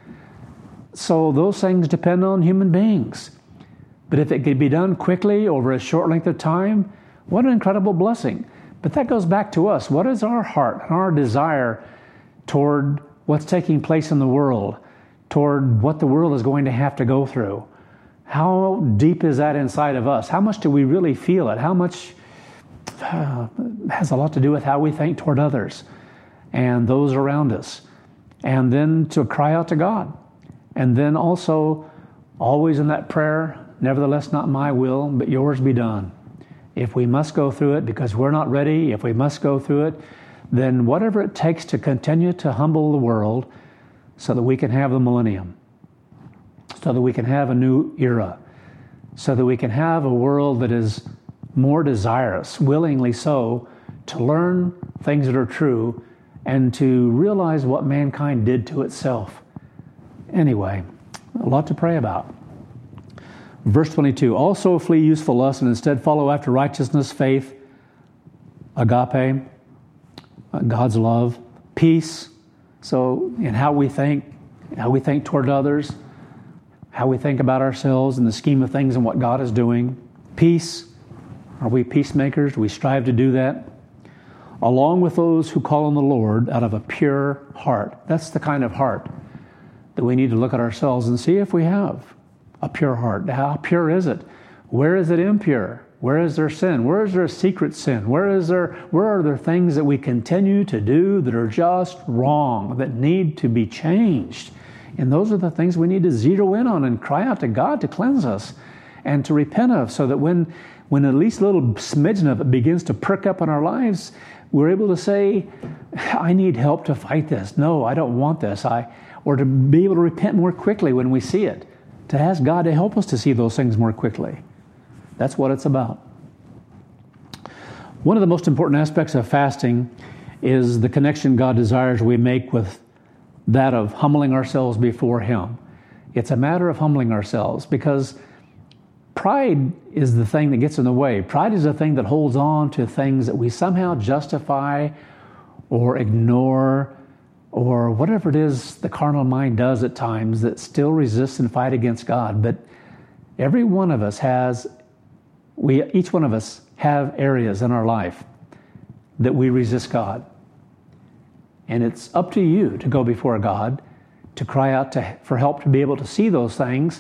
So those things depend on human beings. But if it could be done quickly over a short length of time, what an incredible blessing. But that goes back to us. What is our heart and our desire toward what's taking place in the world, toward what the world is going to have to go through? How deep is that inside of us? How much do we really feel it? How much uh, has a lot to do with how we think toward others and those around us? And then to cry out to God. And then also, always in that prayer, nevertheless, not my will, but yours be done. If we must go through it because we're not ready, if we must go through it, then whatever it takes to continue to humble the world so that we can have the millennium, so that we can have a new era, so that we can have a world that is more desirous, willingly so, to learn things that are true and to realize what mankind did to itself. Anyway, a lot to pray about. Verse twenty-two, also flee useful lust and instead follow after righteousness, faith, agape, God's love, peace. So in how we think, how we think toward others, how we think about ourselves in the scheme of things and what God is doing. Peace. Are we peacemakers? Do we strive to do that? Along with those who call on the Lord out of a pure heart. That's the kind of heart that we need to look at ourselves and see if we have a pure heart. How pure is it? Where is it impure? Where is there sin? Where is there a secret sin? Where is there, where are there things that we continue to do that are just wrong, that need to be changed? And those are the things we need to zero in on and cry out to God to cleanse us and to repent of, so that when, when at least a little smidgen of it begins to perk up in our lives, we're able to say, I need help to fight this. No, I don't want this. I, or to be able to repent more quickly when we see it, to ask God to help us to see those things more quickly. That's what it's about. One of the most important aspects of fasting is the connection God desires we make with that of humbling ourselves before Him. It's a matter of humbling ourselves, because pride is the thing that gets in the way. Pride is the thing that holds on to things that we somehow justify or ignore, or whatever it is the carnal mind does at times that still resists and fight against God. But every one of us has, we each one of us have areas in our life that we resist God. And it's up to you to go before God, to cry out to, for help to be able to see those things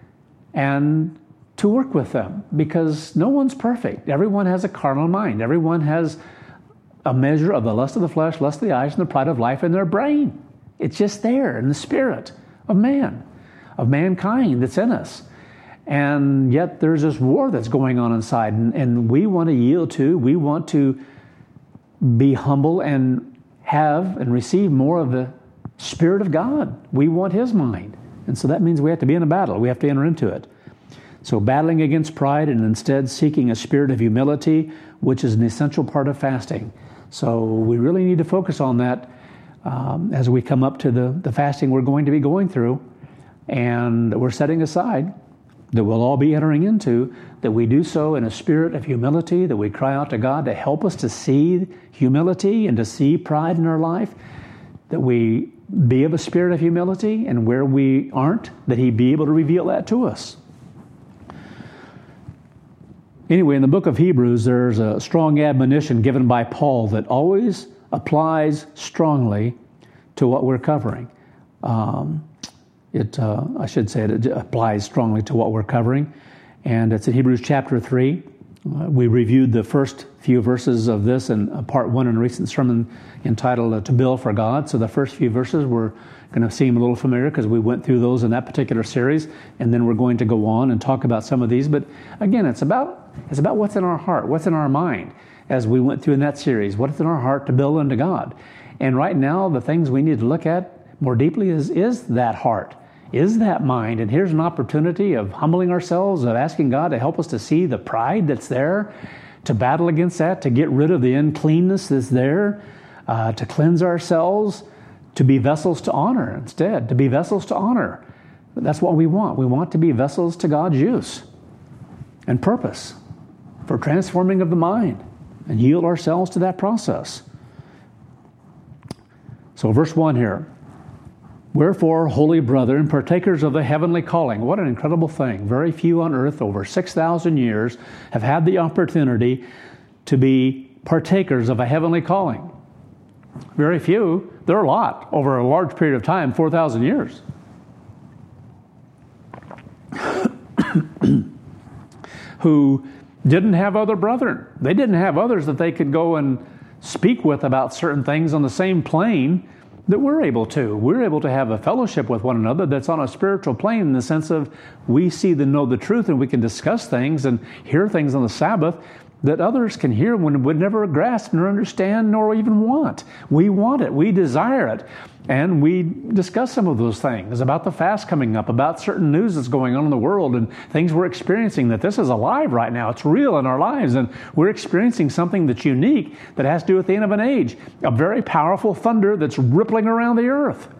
and to work with them, because no one's perfect. Everyone has a carnal mind. Everyone has a measure of the lust of the flesh, lust of the eyes, and the pride of life in their brain. It's just there in the spirit of man, of mankind that's in us. And yet there's this war that's going on inside, and, and we want to yield to, we want to be humble and have and receive more of the Spirit of God. We want His mind. And so that means we have to be in a battle. We have to enter into it. So battling against pride and instead seeking a spirit of humility, which is an essential part of fasting. So we really need to focus on that um, as we come up to the, the fasting we're going to be going through, and we're setting aside, that we'll all be entering into, that we do so in a spirit of humility, that we cry out to God to help us to see humility and to see pride in our life, that we be of a spirit of humility, and where we aren't, that He be able to reveal that to us. Anyway, in the book of Hebrews, there's a strong admonition given by Paul that always applies strongly to what we're covering. Um, it, uh, I should say it applies strongly to what we're covering. And it's in Hebrews chapter three. Uh, we reviewed the first few verses of this in uh, part one in a recent sermon entitled uh, To Build for God. So the first few verses were going to seem a little familiar because we went through those in that particular series, and then we're going to go on and talk about some of these. But again, it's about it's about what's in our heart, what's in our mind, as we went through in that series. What's in our heart to build unto God? And right now, the things we need to look at more deeply is is that heart, is that mind. And here's an opportunity of humbling ourselves, of asking God to help us to see the pride that's there, to battle against that, to get rid of the uncleanness that's there, uh, to cleanse ourselves, to be vessels to honor instead, to be vessels to honor. That's what we want. We want to be vessels to God's use and purpose for transforming of the mind, and yield ourselves to that process. So verse one here. Wherefore, holy brethren, partakers of the heavenly calling. What an incredible thing. Very few on earth over six thousand years have had the opportunity to be partakers of a heavenly calling. Very few. There are a lot over a large period of time, four thousand years. Who didn't have other brethren. They didn't have others that they could go and speak with about certain things on the same plane that we're able to. We're able to have a fellowship with one another that's on a spiritual plane, in the sense of we see the know the truth, and we can discuss things and hear things on the Sabbath that others can hear and would never grasp nor understand nor even want. We want it. We desire it. And we discuss some of those things about the fast coming up, about certain news that's going on in the world and things we're experiencing, that this is alive right now. It's real in our lives, and we're experiencing something that's unique that has to do with the end of an age, a very powerful thunder that's rippling around the earth.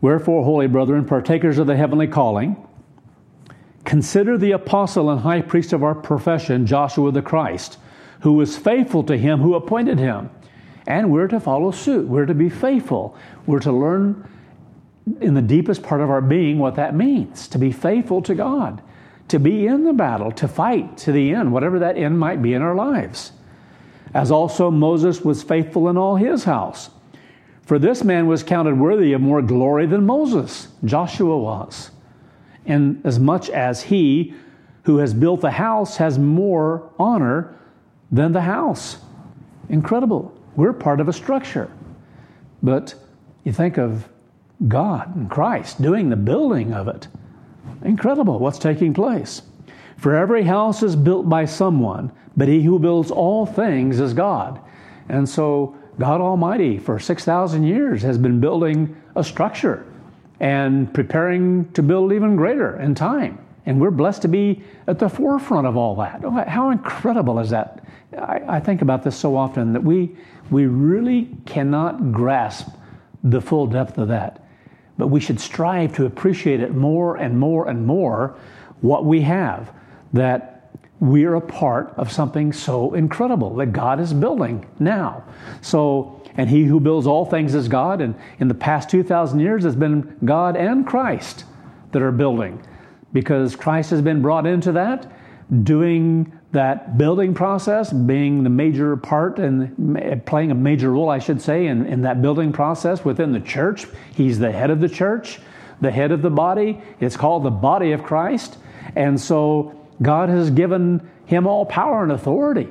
Wherefore, holy brethren, partakers of the heavenly calling, consider the apostle and high priest of our profession, Joshua the Christ, who was faithful to him who appointed him. And we're to follow suit. We're to be faithful. We're to learn in the deepest part of our being what that means, to be faithful to God, to be in the battle, to fight to the end, whatever that end might be in our lives. As also Moses was faithful in all his house. For this man was counted worthy of more glory than Moses, Joshua was, and as much as he who has built the house has more honor than the house. Incredible. We're part of a structure. But you think of God and Christ doing the building of it. Incredible what's taking place. For every house is built by someone, but he who builds all things is God. And so God Almighty for six thousand years has been building a structure and preparing to build even greater in time. And we're blessed to be at the forefront of all that. How incredible is that? I, I think about this so often that we, we really cannot grasp the full depth of that. But we should strive to appreciate it more and more and more, what we have, that we're a part of something so incredible that God is building now. So, and he who builds all things is God, and in the past two thousand years it's been God and Christ that are building, because Christ has been brought into that, doing that building process, being the major part and playing a major role, I should say, in, in that building process within the church. He's the head of the church, the head of the body. It's called the body of Christ. And so God has given him all power and authority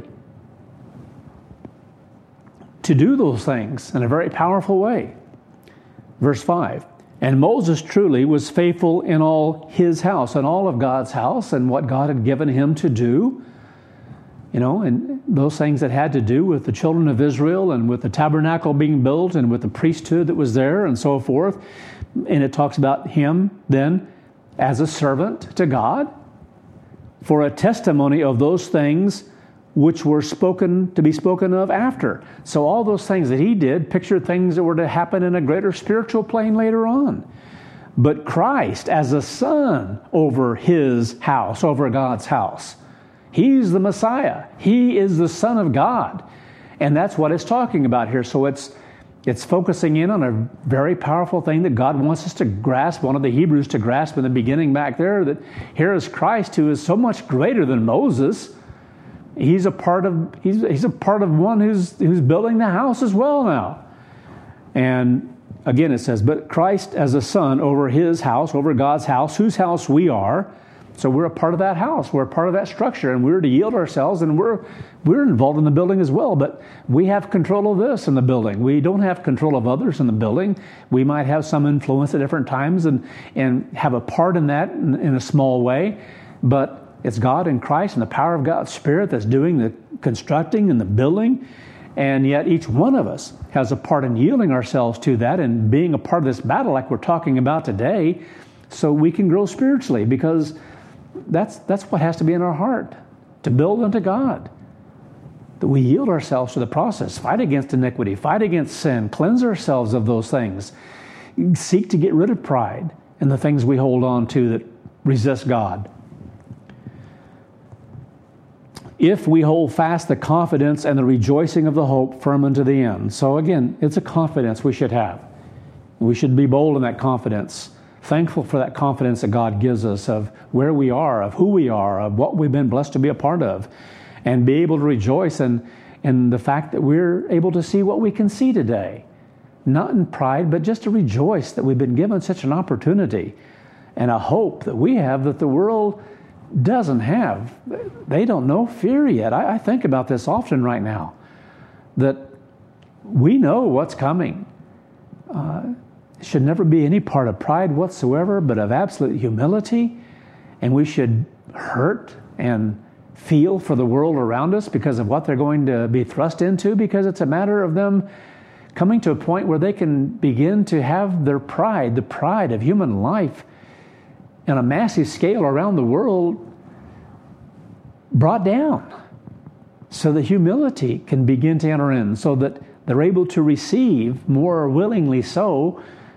to do those things in a very powerful way. Verse five, and Moses truly was faithful in all his house, in all of God's house, and what God had given him to do. You know, and those things that had to do with the children of Israel and with the tabernacle being built and with the priesthood that was there and so forth. And it talks about him then as a servant to God for a testimony of those things which were spoken to be spoken of after. So all those things that he did pictured things that were to happen in a greater spiritual plane later on. But Christ as a son over his house, over God's house. He's the Messiah. He is the Son of God. And that's what it's talking about here. So it's it's focusing in on a very powerful thing that God wants us to grasp, one of the Hebrews to grasp in the beginning back there, that here is Christ who is so much greater than Moses. He's a part of he's he's a part of one who's who's building the house as well now. And again it says, but Christ as a son over his house, over God's house, whose house we are. So we're a part of that house. We're a part of that structure, and we're to yield ourselves, and we're we're involved in the building as well. But we have control of this in the building. We don't have control of others in the building. We might have some influence at different times and, and have a part in that in, in a small way. But it's God and Christ and the power of God's Spirit that's doing the constructing and the building. And yet each one of us has a part in yielding ourselves to that and being a part of this battle like we're talking about today, so we can grow spiritually, because That's that's what has to be in our heart, to build unto God. That we yield ourselves to the process, fight against iniquity, fight against sin, cleanse ourselves of those things, seek to get rid of pride and the things we hold on to that resist God. If we hold fast the confidence and the rejoicing of the hope firm unto the end. So again, it's a confidence we should have. We should be bold in that confidence. Thankful for that confidence that God gives us of where we are, of who we are, of what we've been blessed to be a part of, and be able to rejoice in, in the fact that we're able to see what we can see today. Not in pride, but just to rejoice that we've been given such an opportunity and a hope that we have that the world doesn't have. They don't know fear yet. I, I think about this often right now, that we know what's coming. Uh, should never be any part of pride whatsoever, but of absolute humility. And we should hurt and feel for the world around us because of what they're going to be thrust into, because it's a matter of them coming to a point where they can begin to have their pride, the pride of human life, on a massive scale around the world brought down, so that humility can begin to enter in, so that they're able to receive more willingly so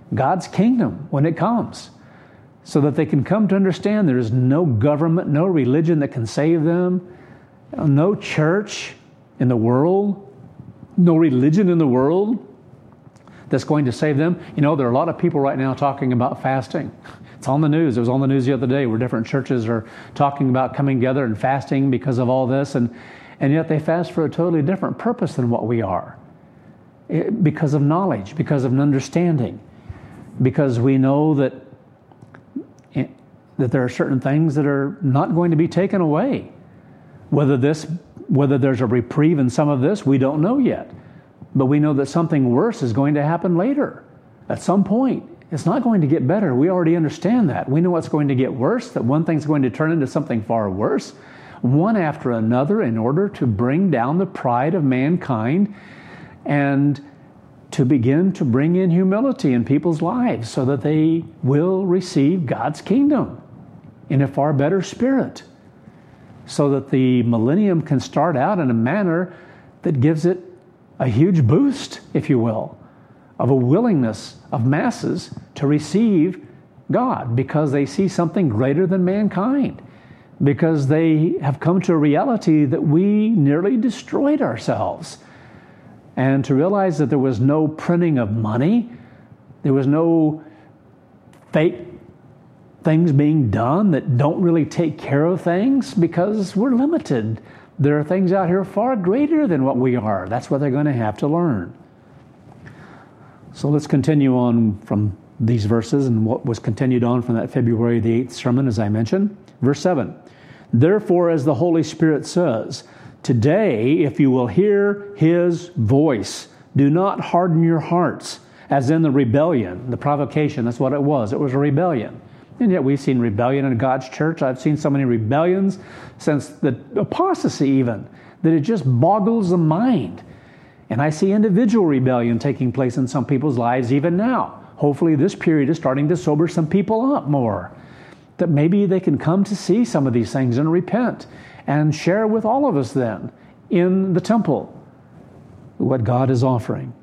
God's kingdom when it comes, so that they can come to understand there is no government, no religion that can save them, no church in the world, no religion in the world that's going to save them. You know, there are a lot of people right now talking about fasting. It's on the news. It was on the news the other day where different churches are talking about coming together and fasting because of all this, and, and yet they fast for a totally different purpose than what we are. It, because of knowledge, because of an understanding, because we know that it, that there are certain things that are not going to be taken away. Whether this, whether there's a reprieve in some of this, we don't know yet. But we know that something worse is going to happen later. At some point, it's not going to get better. We already understand that. We know what's going to get worse, that one thing's going to turn into something far worse, one after another, in order to bring down the pride of mankind and to begin to bring in humility in people's lives so that they will receive God's kingdom in a far better spirit, so that the millennium can start out in a manner that gives it a huge boost, if you will, of a willingness of masses to receive God because they see something greater than mankind, because they have come to a reality that we nearly destroyed ourselves. And to realize that there was no printing of money, there was no fake things being done that don't really take care of things because we're limited. There are things out here far greater than what we are. That's what they're going to have to learn. So let's continue on from these verses and what was continued on from that February the eighth sermon, as I mentioned. Verse seven, therefore, as the Holy Spirit says, today, if you will hear His voice, do not harden your hearts, as in the rebellion, the provocation. That's what it was. It was a rebellion. And yet we've seen rebellion in God's church. I've seen so many rebellions since the apostasy even, that it just boggles the mind. And I see individual rebellion taking place in some people's lives even now. Hopefully this period is starting to sober some people up more, that maybe they can come to see some of these things and repent and share with all of us then in the temple what God is offering.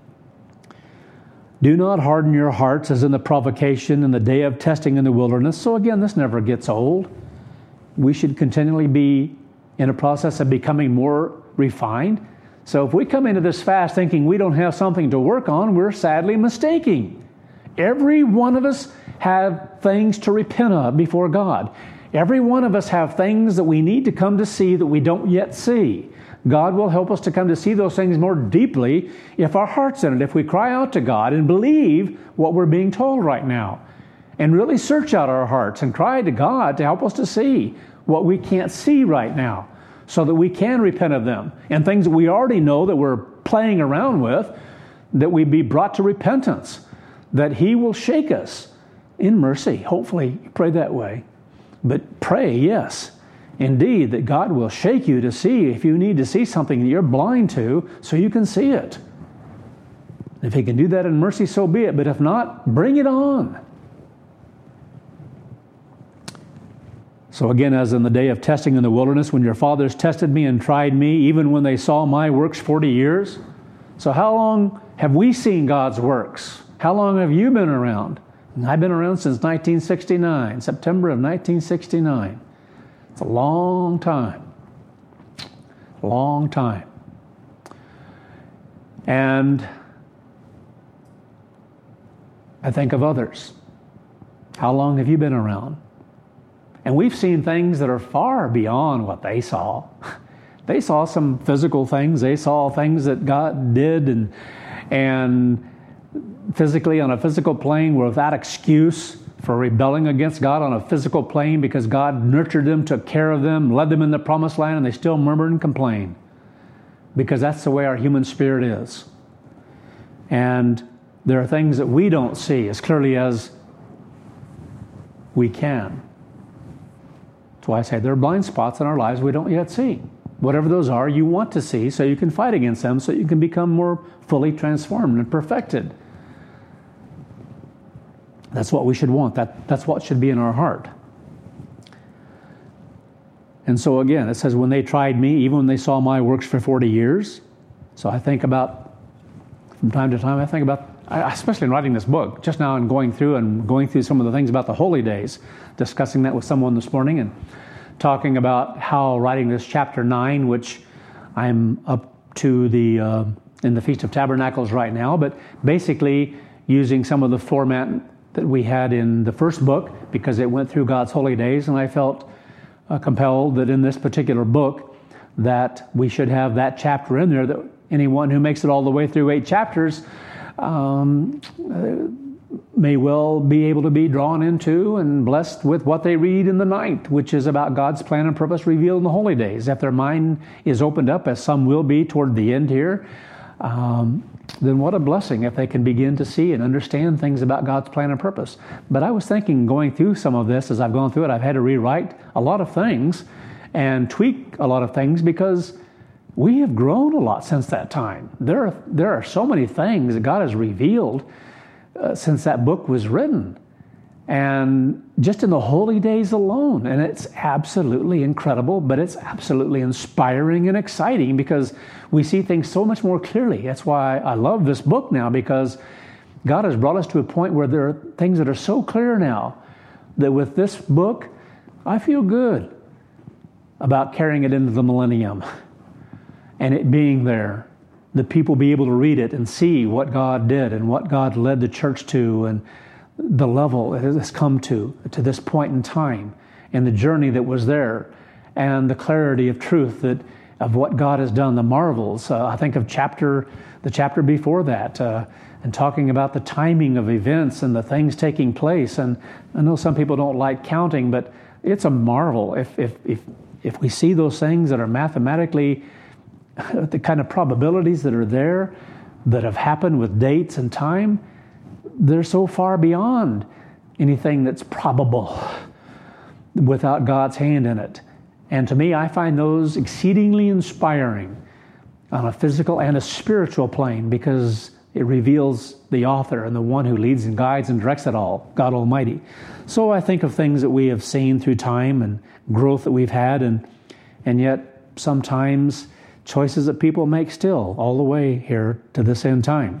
Do not harden your hearts as in the provocation in the day of testing in the wilderness. So again, this never gets old. We should continually be in a process of becoming more refined. So if we come into this fast thinking we don't have something to work on, we're sadly mistaking. Every one of us have things to repent of before God. Every one of us have things that we need to come to see that we don't yet see. God will help us to come to see those things more deeply if our heart's in it, if we cry out to God and believe what we're being told right now, and really search out our hearts and cry to God to help us to see what we can't see right now, so that we can repent of them, and things that we already know that we're playing around with, that we be brought to repentance, that He will shake us in mercy. Hopefully, pray that way. But pray, yes, indeed, that God will shake you to see if you need to see something that you're blind to so you can see it. If He can do that in mercy, so be it. But if not, bring it on. So again, as in the day of testing in the wilderness, when your fathers tested me and tried me, even when they saw my works forty years. So how long have we seen God's works? How long have you been around? And I've been around since nineteen sixty-nine, September of nineteen sixty-nine. It's a long time. Long time. And I think of others. How long have you been around? And we've seen things that are far beyond what they saw. They saw some physical things. They saw things that God did and and physically on a physical plane were without excuse for rebelling against God on a physical plane, because God nurtured them, took care of them, led them in the promised land, and they still murmured and complained. Because that's the way our human spirit is. And there are things that we don't see as clearly as we can. That's why I say there are blind spots in our lives we don't yet see. Whatever those are, you want to see so you can fight against them, so you can become more fully transformed and perfected. That's what we should want. That, that's what should be in our heart. And so again, it says, when they tried me, even when they saw my works for forty years. So I think about, from time to time, I think about especially in writing this book, just now and going through and going through some of the things about the holy days, discussing that with someone this morning and talking about how writing this chapter nine, which I'm up to the uh, in the Feast of Tabernacles right now, but basically using some of the format that we had in the first book because it went through God's holy days, and I felt uh, compelled that in this particular book that we should have that chapter in there, that anyone who makes it all the way through eight chapters um, may well be able to be drawn into and blessed with what they read in the ninth, which is about God's plan and purpose revealed in the holy days. If their mind is opened up, as some will be toward the end here, um, then what a blessing if they can begin to see and understand things about God's plan and purpose. But I was thinking, going through some of this, as I've gone through it, I've had to rewrite a lot of things and tweak a lot of things because we have grown a lot since that time. There are, there are so many things that God has revealed Uh, since that book was written, and just in the holy days alone. And it's absolutely incredible, but it's absolutely inspiring and exciting because we see things so much more clearly. That's why I love this book now, because God has brought us to a point where there are things that are so clear now that with this book, I feel good about carrying it into the millennium and it being there. The people be able to read it and see what God did and what God led the church to and the level it has come to, to this point in time, and the journey that was there, and the clarity of truth that of what God has done, the marvels. Uh, I think of chapter the chapter before that, uh, and talking about the timing of events and the things taking place. And I know some people don't like counting, but it's a marvel if if if if we see those things that are mathematically the kind of probabilities that are there that have happened with dates and time, they're so far beyond anything that's probable without God's hand in it. And to me, I find those exceedingly inspiring on a physical and a spiritual plane because it reveals the author and the one who leads and guides and directs it all, God Almighty. So I think of things that we have seen through time and growth that we've had, and and yet sometimes choices that people make still, all the way here to this end time.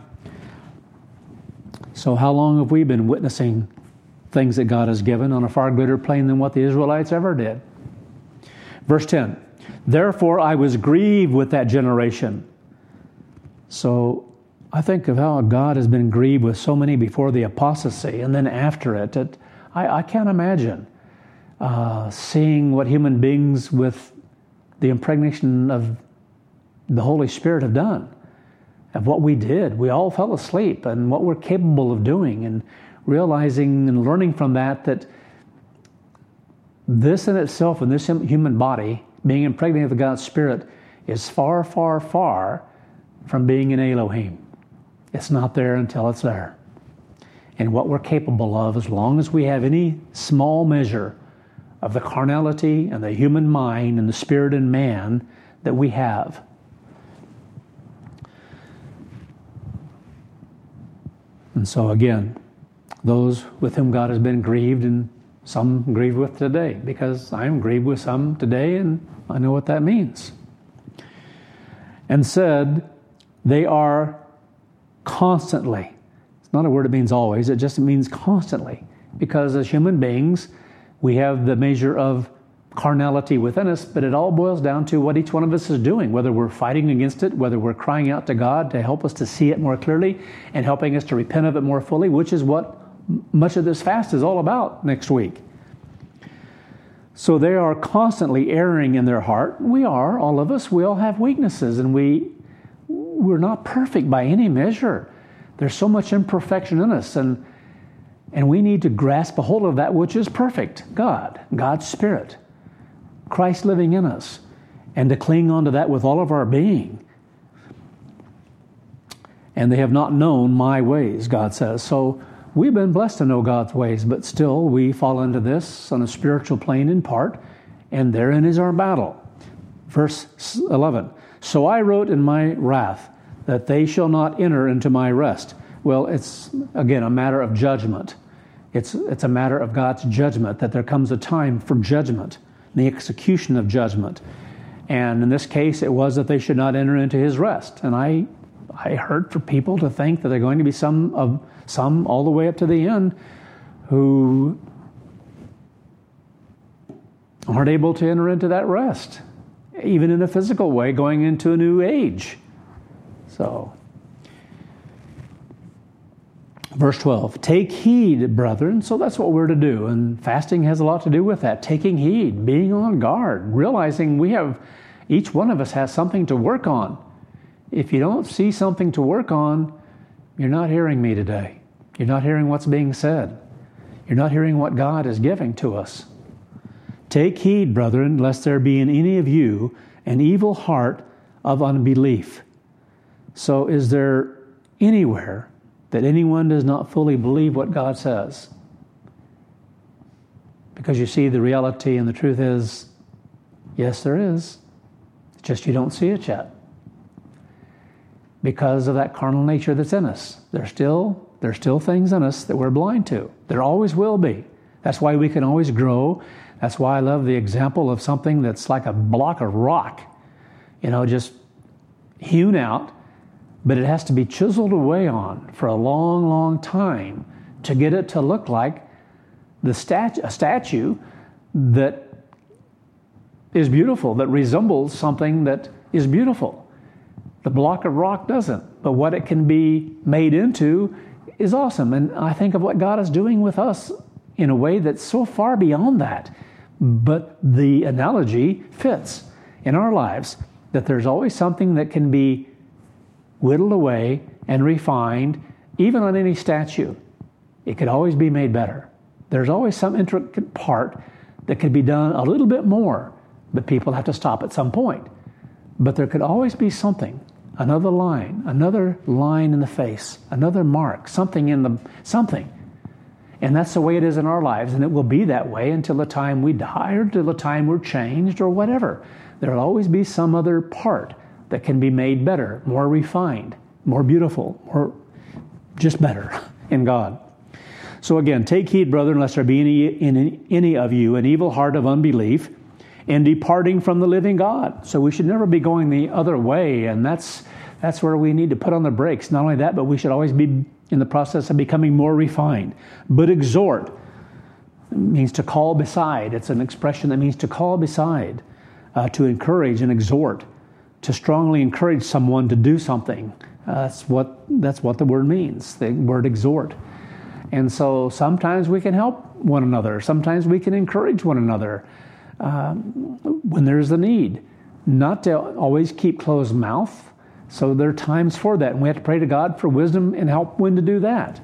So how long have we been witnessing things that God has given on a far greater plane than what the Israelites ever did? Verse ten, therefore I was grieved with that generation. So I think of how God has been grieved with so many before the apostasy, and then after it. it I, I can't imagine uh, seeing what human beings with the impregnation of the Holy Spirit have done, of what we did. We all fell asleep, and what we're capable of doing, and realizing and learning from that that this in itself, and this human body being impregnated with God's Spirit, is far, far, far from being an Elohim. It's not there until it's there. And what we're capable of, as long as we have any small measure of the carnality and the human mind and the spirit in man that we have. And so again, those with whom God has been grieved, and some grieved with today, because I am grieved with some today, and I know what that means. And said, they are constantly. It's not a word that means always, it just means constantly. Because as human beings, we have the measure of carnality within us, but it all boils down to what each one of us is doing, whether we're fighting against it, whether we're crying out to God to help us to see it more clearly and helping us to repent of it more fully, which is what much of this fast is all about next week. So they are constantly erring in their heart. We are, all of us, we all have weaknesses, and we, we're not perfect by any measure. There's so much imperfection in us, and, and we need to grasp a hold of that which is perfect, God, God's Spirit, Christ living in us, and to cling on to that with all of our being. And they have not known my ways, God says. So we've been blessed to know God's ways, but still we fall into this on a spiritual plane in part, and therein is our battle. Verse eleven, so I wrote in my wrath that they shall not enter into my rest. Well, it's, again, a matter of judgment. It's, it's a matter of God's judgment, that there comes a time for judgment, the execution of judgment. And in this case, it was that they should not enter into his rest. And I I hurt for people to think that they're going to be some of some all the way up to the end who aren't able to enter into that rest, even in a physical way, going into a new age. So, verse twelve, take heed, brethren. So that's what we're to do. And fasting has a lot to do with that. Taking heed, being on guard, realizing we have, each one of us has something to work on. If you don't see something to work on, you're not hearing me today. You're not hearing what's being said. You're not hearing what God is giving to us. Take heed, brethren, lest there be in any of you an evil heart of unbelief. So is there anywhere that anyone does not fully believe what God says? Because you see, the reality and the truth is, yes, there is. It's just you don't see it yet. Because of that carnal nature that's in us. There's still, there's still things in us that we're blind to. There always will be. That's why we can always grow. That's why I love the example of something that's like a block of rock, you know, just hewn out, but it has to be chiseled away on for a long, long time to get it to look like the stat- a statue that is beautiful, that resembles something that is beautiful. The block of rock doesn't, but what it can be made into is awesome. And I think of what God is doing with us in a way that's so far beyond that. But the analogy fits in our lives, that there's always something that can be whittled away and refined, even on any statue. It could always be made better. There's always some intricate part that could be done a little bit more, but people have to stop at some point. But there could always be something, another line, another line in the face, another mark, something in the, something. And that's the way it is in our lives, and it will be that way until the time we die or until the time we're changed or whatever. There'll always be some other part that can be made better, more refined, more beautiful, more just better in God. So again, take heed, brethren, lest there be any, in any of you an evil heart of unbelief and departing from the living God. So we should never be going the other way, and that's that's where we need to put on the brakes. Not only that, but we should always be in the process of becoming more refined. But exhort means to call beside. It's an expression that means to call beside, uh, to encourage and exhort, to strongly encourage someone to do something. Uh, that's what that's what the word means, the word exhort. And so sometimes we can help one another. Sometimes we can encourage one another um, when there's a need. Not to always keep closed mouth. So there are times for that, and we have to pray to God for wisdom and help when to do that.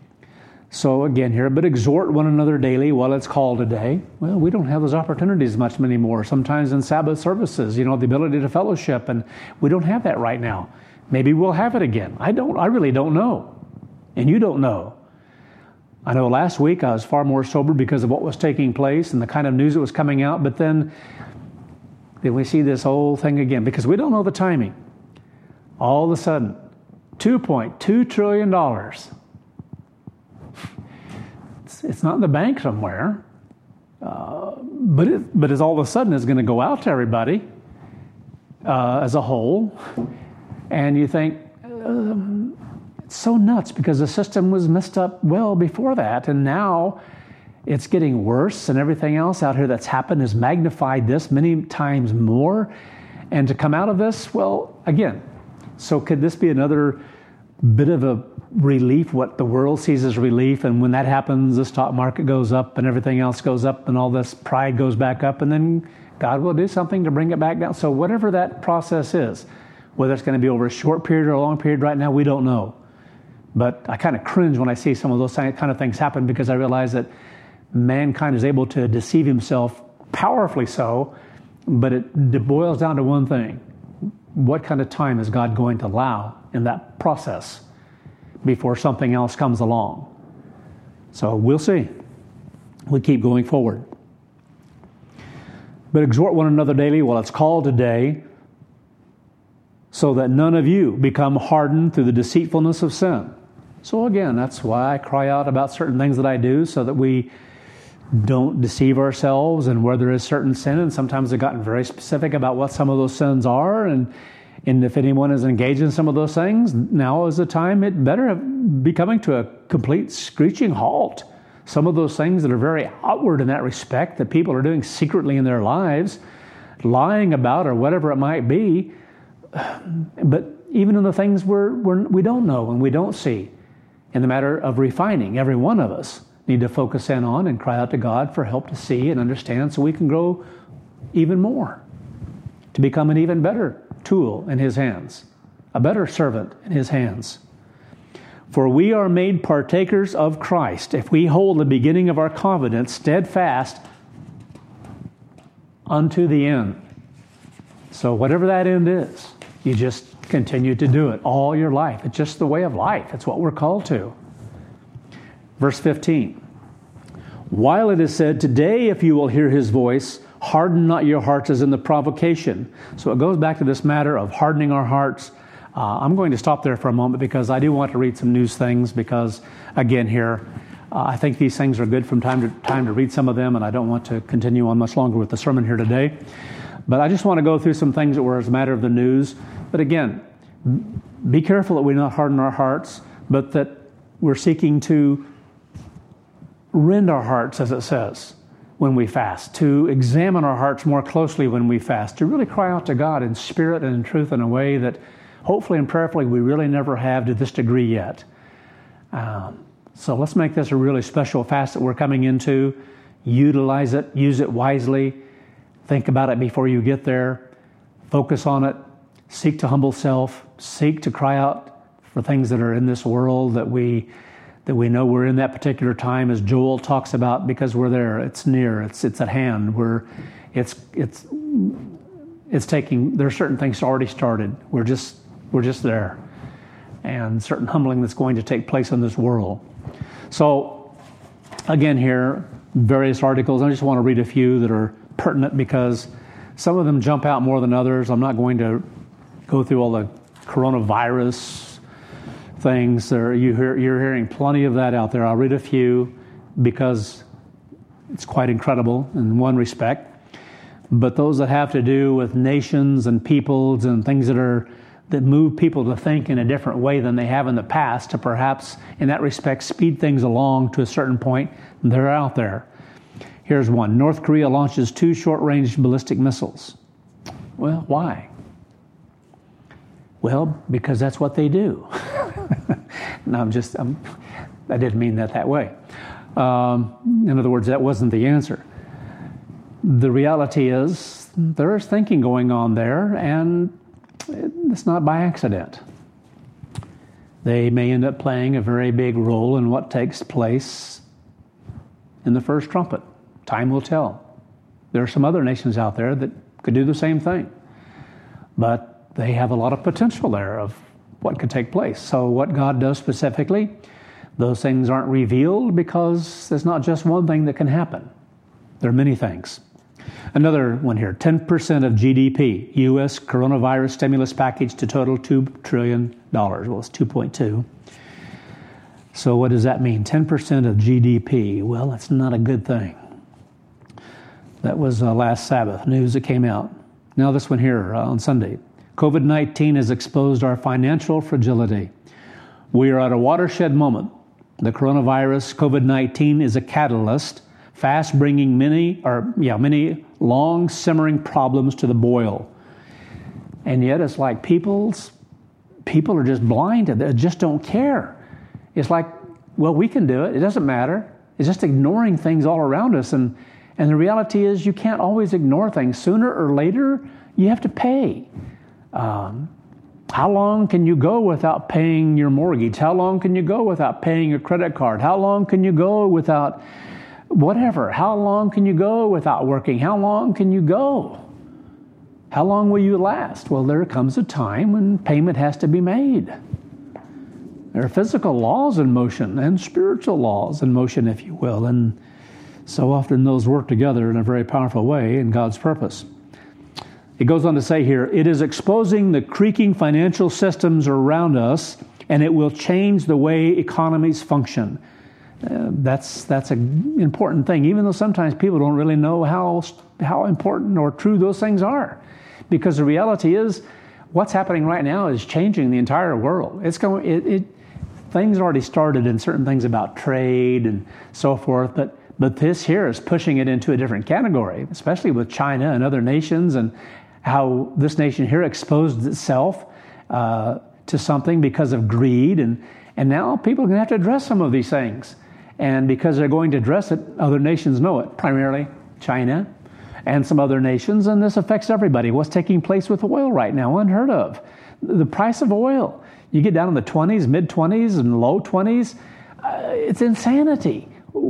So again here, but exhort one another daily while it's called today. Well, we don't have those opportunities much anymore. Sometimes in Sabbath services, you know, the ability to fellowship, and we don't have that right now. Maybe we'll have it again. I don't. I really don't know, and you don't know. I know last week I was far more sober because of what was taking place and the kind of news that was coming out. But then, then we see this whole thing again because we don't know the timing. All of a sudden, two point two trillion dollars. It's, it's not in the bank somewhere, uh, but it, but it's all of a sudden it's going to go out to everybody uh, as a whole, and you think um, it's so nuts because the system was messed up well before that, and now it's getting worse, and everything else out here that's happened has magnified this many times more, and to come out of this, well, again. So could this be another bit of a relief, what the world sees as relief, and when that happens, the stock market goes up and everything else goes up and all this pride goes back up, and then God will do something to bring it back down. So whatever that process is, whether it's going to be over a short period or a long period right now, we don't know. But I kind of cringe when I see some of those kind of things happen because I realize that mankind is able to deceive himself powerfully so, but it boils down to one thing. What kind of time is God going to allow in that process before something else comes along? So we'll see. We keep going forward. But exhort one another daily while it's called today, so that none of you become hardened through the deceitfulness of sin. So again, that's why I cry out about certain things that I do, so that we don't deceive ourselves and where there is certain sin. And sometimes I've gotten very specific about what some of those sins are. And And if anyone is engaged in some of those things, now is the time it better be coming to a complete screeching halt. Some of those things that are very outward in that respect, that people are doing secretly in their lives, lying about or whatever it might be. But even in the things we're, we're, we don't know and we don't see, in the matter of refining, every one of us need to focus in on and cry out to God for help to see and understand so we can grow even more, to become an even better tool in His hands, a better servant in His hands. For we are made partakers of Christ if we hold the beginning of our confidence steadfast unto the end. So whatever that end is, you just continue to do it all your life. It's just the way of life. It's what we're called to. Verse fifteen. While it is said, today if you will hear His voice, harden not your hearts as in the provocation. So it goes back to this matter of hardening our hearts. Uh, I'm going to stop there for a moment because I do want to read some news things because, again, here, uh, I think these things are good from time to time to read some of them, and I don't want to continue on much longer with the sermon here today. But I just want to go through some things that were as a matter of the news. But again, be careful that we not harden our hearts, but that we're seeking to rend our hearts, as it says, when we fast, to examine our hearts more closely when we fast, to really cry out to God in spirit and in truth in a way that hopefully and prayerfully we really never have to this degree yet. Um, so let's make this a really special fast that we're coming into. Utilize it, use it wisely. Think about it before you get there. Focus on it. Seek to humble self. Seek to cry out for things that are in this world that we that we know we're in that particular time, as Joel talks about, because we're there. It's near. It's it's at hand. We're it's it's it's taking. There are certain things already started. We're just we're just there, and certain humbling that's going to take place in this world. So, again, here various articles. I just want to read a few that are pertinent because some of them jump out more than others. I'm not going to go through all the coronavirus things. There, you hear, you're hearing plenty of that out there. I'll read a few because it's quite incredible in one respect. But those that have to do with nations and peoples and things that are that move people to think in a different way than they have in the past, to perhaps in that respect speed things along to a certain point, they're out there. Here's one. North Korea launches two short-range ballistic missiles. Well, why? Well, because that's what they do. No, I'm just, I'm, I didn't mean that that way. Um, in other words, that wasn't the answer. The reality is there is thinking going on there, and it's not by accident. They may end up playing a very big role in what takes place in the first trumpet. Time will tell. There are some other nations out there that could do the same thing. But they have a lot of potential there of what could take place. So what God does specifically, those things aren't revealed because there's not just one thing that can happen. There are many things. Another one here, ten percent of G D P, U S coronavirus stimulus package to total two trillion dollars. Well, it's two point two. So what does that mean? ten percent of G D P. Well, that's not a good thing. That was uh, last Sabbath news that came out. Now this one here uh, on Sunday. COVID nineteen has exposed our financial fragility. We are at a watershed moment. The coronavirus, COVID nineteen, is a catalyst, fast bringing many, or yeah, many long simmering problems to the boil. And yet it's like people's, people are just blinded. They just don't care. It's like, well, we can do it. It doesn't matter. It's just ignoring things all around us. And, and the reality is you can't always ignore things. Sooner or later, you have to pay. Um, how long can you go without paying your mortgage? How long can you go without paying your credit card? How long can you go without whatever? How long can you go without working? How long can you go? How long will you last? Well, there comes a time when payment has to be made. There are physical laws in motion and spiritual laws in motion, if you will. And so often those work together in a very powerful way in God's purpose. It goes on to say here, it is exposing the creaking financial systems around us, and it will change the way economies function. Uh, that's that's an important thing, even though sometimes people don't really know how how important or true those things are. Because the reality is, what's happening right now is changing the entire world. It's going. It, it things already started in certain things about trade and so forth, but but this here is pushing it into a different category, especially with China and other nations, and how this nation here exposed itself uh, to something because of greed, and and now people are going to have to address some of these things, and because they're going to address it, other nations know it, primarily China and some other nations, and this affects everybody. What's taking place with oil right now, unheard of. The price of oil, you get down in the twenties, mid-twenties, and low twenties, uh, it's insanity.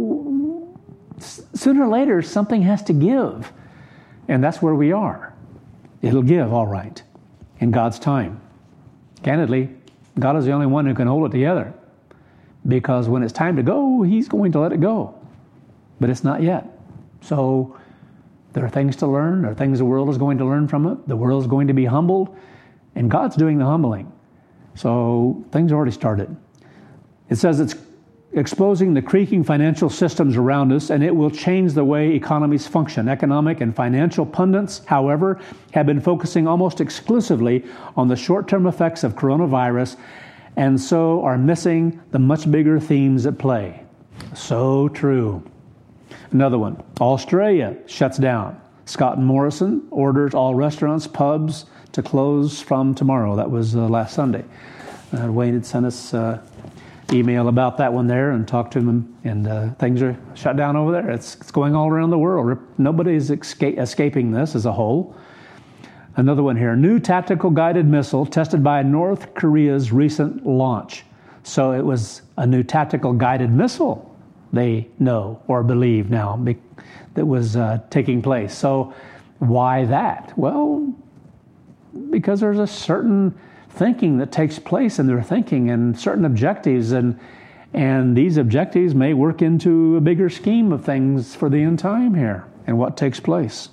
Sooner or later, something has to give, and that's where we are. It'll give, all right, in God's time. Candidly, God is the only one who can hold it together, because when it's time to go, He's going to let it go, but it's not yet. So there are things to learn. There are things the world is going to learn from it. The world is going to be humbled, and God's doing the humbling. So things already started. It says it's exposing the creaking financial systems around us, and it will change the way economies function. Economic and financial pundits, however, have been focusing almost exclusively on the short-term effects of coronavirus, and so are missing the much bigger themes at play. So true. Another one, Australia shuts down. Scott Morrison orders all restaurants, pubs to close from tomorrow. That was uh, last Sunday. Uh, Wayne had sent us uh, email about that one there and talked to him, and uh, things are shut down over there. It's, it's going all around the world. Nobody's esca- escaping this as a whole. Another one here, new tactical guided missile tested by North Korea's recent launch. So it was a new tactical guided missile, they know or believe now, be- that was uh, taking place. So why that? Well, because there's a certain thinking that takes place in their thinking, and certain objectives, and and these objectives may work into a bigger scheme of things for the end time here and what takes place.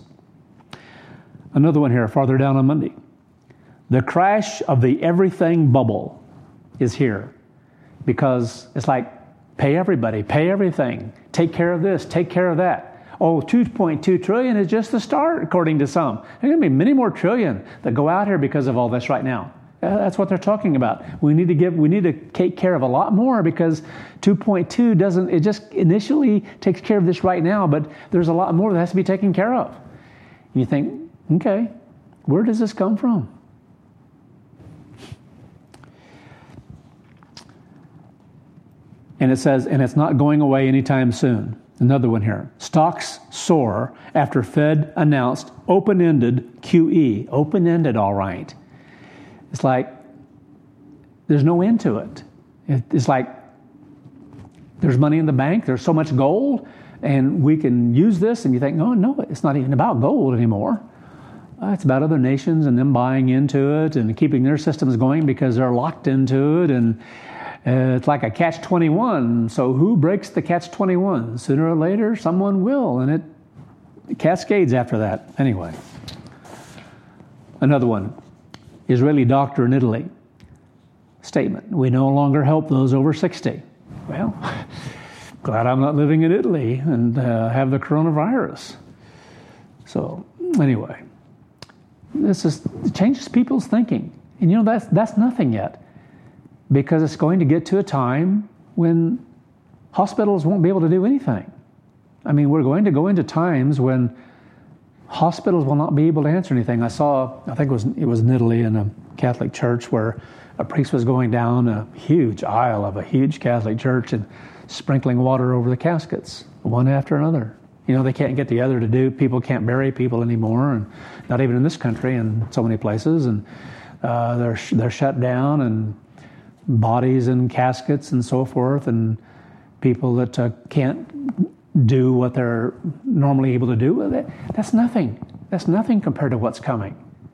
Another one here, farther down on Monday. The crash of the everything bubble is here, because it's like, pay everybody, pay everything, take care of this, take care of that. Oh, two point two trillion is just the start, according to some. There are going to be many more trillion that go out here because of all this right now. Uh, that's what they're talking about. We need to give, we need to take care of a lot more, because two point two doesn't, it just initially takes care of this right now, but there's a lot more that has to be taken care of. And you think, okay, where does this come from? And it says, and it's not going away anytime soon. Another one here. Stocks soar after Fed announced open-ended Q E. Open-ended, all right. It's like there's no end to it. It's like there's money in the bank. There's so much gold, and we can use this. And you think, oh, no, it's not even about gold anymore. Uh, it's about other nations and them buying into it and keeping their systems going because they're locked into it. And Uh, it's like a catch twenty-one. So who breaks the catch twenty-one? Sooner or later, someone will, and it, it cascades after that. Anyway. Another one. Israeli doctor in Italy. Statement. We no longer help those over sixty. Well, glad I'm not living in Italy and uh, have the coronavirus. So, anyway. This is, it changes people's thinking. And you know, that's that's nothing yet. Because it's going to get to a time when hospitals won't be able to do anything. I mean, we're going to go into times when hospitals will not be able to answer anything. I saw, I think it was it was in Italy in a Catholic church where a priest was going down a huge aisle of a huge Catholic church and sprinkling water over the caskets, one after another. You know, they can't get together to do, people can't bury people anymore, and not even in this country and so many places, and uh, they're they're shut down, and bodies in caskets and so forth, and people that uh, can't do what they're normally able to do. That, that's nothing. That's nothing compared to what's coming.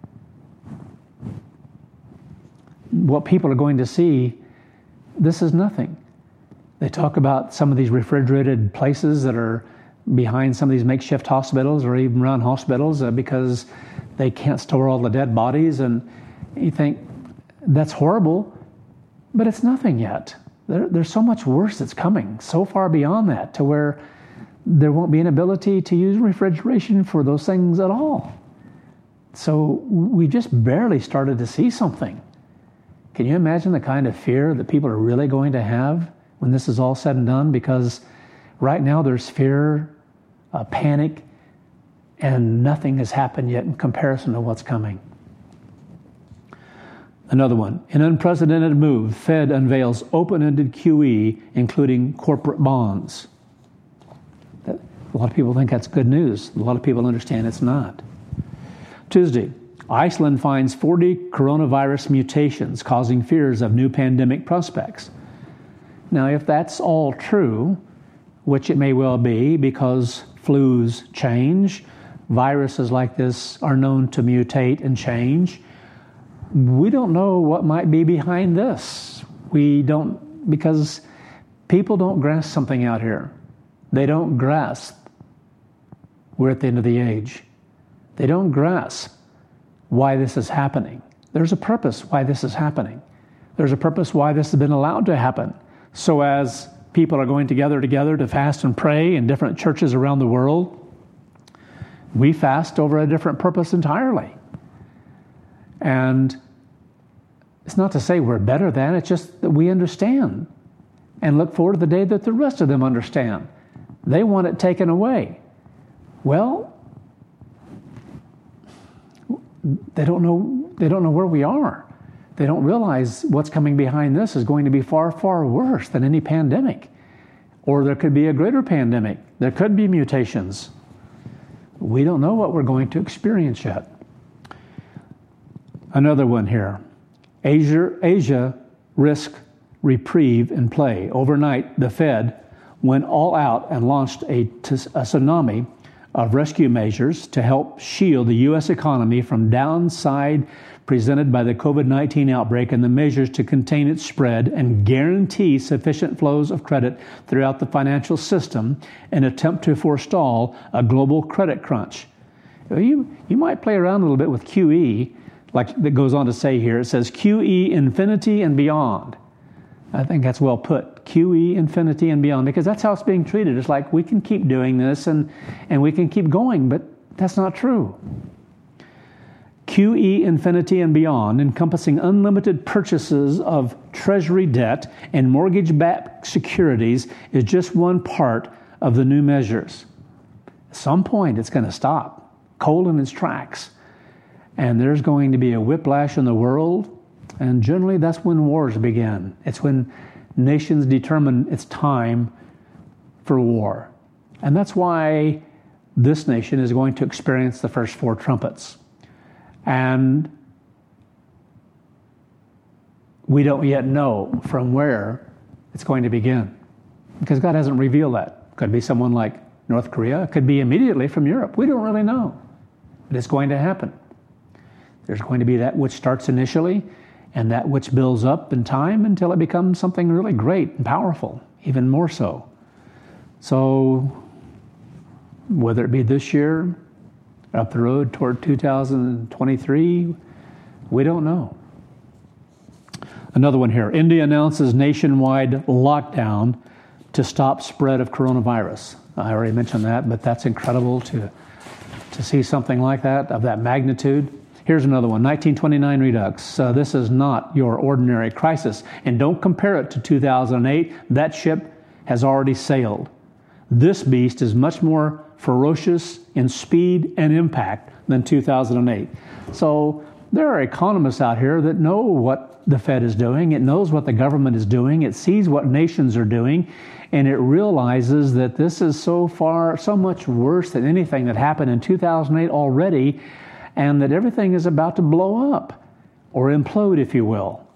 What people are going to see, this is nothing. They talk about some of these refrigerated places that are behind some of these makeshift hospitals or even around hospitals uh, because they can't store all the dead bodies, and you think, that's horrible. But it's nothing yet. There, there's so much worse that's coming, so far beyond that, to where there won't be an ability to use refrigeration for those things at all. So we just barely started to see something. Can you imagine the kind of fear that people are really going to have when this is all said and done? Because right now there's fear, uh, panic, and nothing has happened yet in comparison to what's coming. Another one. In an unprecedented move, Fed unveils open-ended Q E, including corporate bonds. That, a lot of people think that's good news. A lot of people understand it's not. Tuesday, Iceland finds forty coronavirus mutations causing fears of new pandemic prospects. Now, if that's all true, which it may well be because flus change, viruses like this are known to mutate and change, we don't know what might be behind this. We don't, because people don't grasp something out here. They don't grasp we're at the end of the age. They don't grasp why this is happening. There's a purpose why this is happening. There's a purpose why this has been allowed to happen. So as people are going together together to fast and pray in different churches around the world, we fast over a different purpose entirely. And it's not to say we're better than, it's just that we understand and look forward to the day that the rest of them understand. They want it taken away. Well, they don't know, they don't know where we are. They don't realize what's coming behind this is going to be far, far worse than any pandemic. Or there could be a greater pandemic. There could be mutations. We don't know what we're going to experience yet. Another one here. Asia, Asia risk reprieve in play. Overnight, the Fed went all out and launched a, a tsunami of rescue measures to help shield the U S economy from downside presented by the COVID nineteen outbreak and the measures to contain its spread and guarantee sufficient flows of credit throughout the financial system in an attempt to forestall a global credit crunch. You, you might play around a little bit with Q E, like that goes on to say here. It says Q E infinity and beyond. I think that's well put. Q E infinity and beyond, because that's how it's being treated. It's like we can keep doing this and, and we can keep going, but that's not true. Q E infinity and beyond, encompassing unlimited purchases of treasury debt and mortgage-backed securities, is just one part of the new measures. At some point, it's going to stop, cold in its tracks, and there's going to be a whiplash in the world, and generally that's when wars begin. It's when nations determine it's time for war. And that's why this nation is going to experience the first four trumpets. And we don't yet know from where it's going to begin, because God hasn't revealed that. It could be someone like North Korea. It could be immediately from Europe. We don't really know. But it's going to happen. There's going to be that which starts initially and that which builds up in time until it becomes something really great and powerful, even more so. So whether it be this year, up the road toward two thousand twenty-three, we don't know. Another one here. India announces nationwide lockdown to stop spread of coronavirus. I already mentioned that, but that's incredible to, to see something like that, of that magnitude. Here's another one, nineteen twenty-nine Redux. Uh, this is not your ordinary crisis. And don't compare it to two thousand eight. That ship has already sailed. This beast is much more ferocious in speed and impact than two thousand eight. So there are economists out here that know what the Fed is doing. It knows what the government is doing. It sees what nations are doing. And it realizes that this is so far, so much worse than anything that happened in two thousand eight already, and that everything is about to blow up or implode, if you will.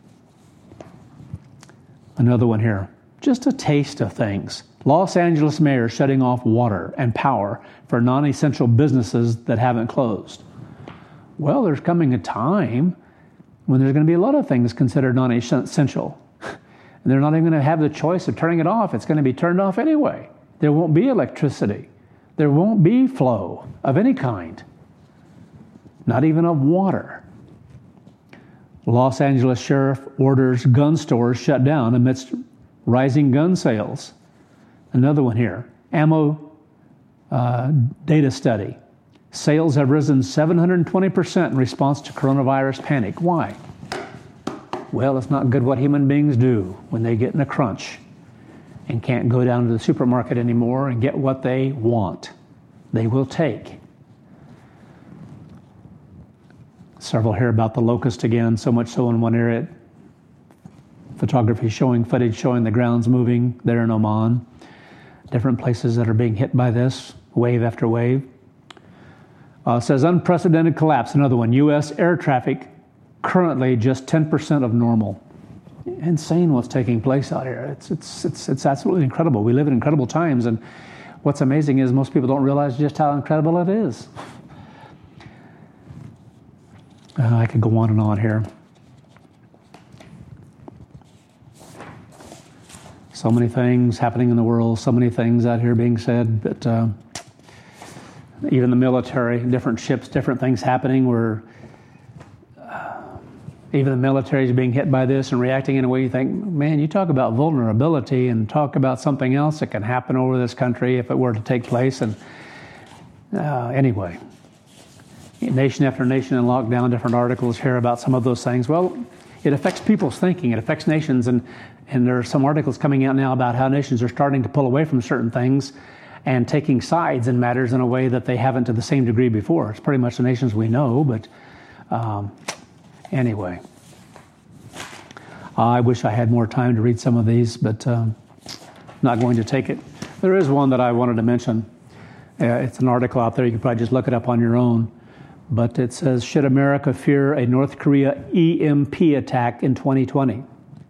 Another one here. Just a taste of things. Los Angeles mayor shutting off water and power for non-essential businesses that haven't closed. Well, there's coming a time when there's going to be a lot of things considered non-essential. And they're not even going to have the choice of turning it off. It's going to be turned off anyway. There won't be electricity. There won't be flow of any kind. Not even of water. Los Angeles sheriff orders gun stores shut down amidst rising gun sales. Another one here. Ammo uh, data study. Sales have risen seven hundred twenty percent in response to coronavirus panic. Why? Well, it's not good what human beings do when they get in a crunch and can't go down to the supermarket anymore and get what they want. They will take. Several hear about the locust again, so much so in one area, photography showing, footage showing the grounds moving there in Oman. Different places that are being hit by this, wave after wave. Uh, it says unprecedented collapse. Another one, U S air traffic currently just ten percent of normal. Insane what's taking place out here. It's, it's, it's, it's absolutely incredible. We live in incredible times, and what's amazing is most people don't realize just how incredible it is. Uh, I could go on and on here. So many things happening in the world, so many things out here being said, but uh, even the military, different ships, different things happening where uh, even the military is being hit by this and reacting in a way you think, man, you talk about vulnerability and talk about something else that can happen over this country if it were to take place. And uh, anyway, nation after nation in lockdown, different articles here about some of those things. Well, it affects people's thinking. It affects nations, and, and there are some articles coming out now about how nations are starting to pull away from certain things and taking sides in matters in a way that they haven't to the same degree before. It's pretty much the nations we know, but um, anyway. I wish I had more time to read some of these, but um, not going to take it. There is one that I wanted to mention. Uh, it's an article out there. You can probably just look it up on your own. But it says, should America fear a North Korea E M P attack in twenty twenty?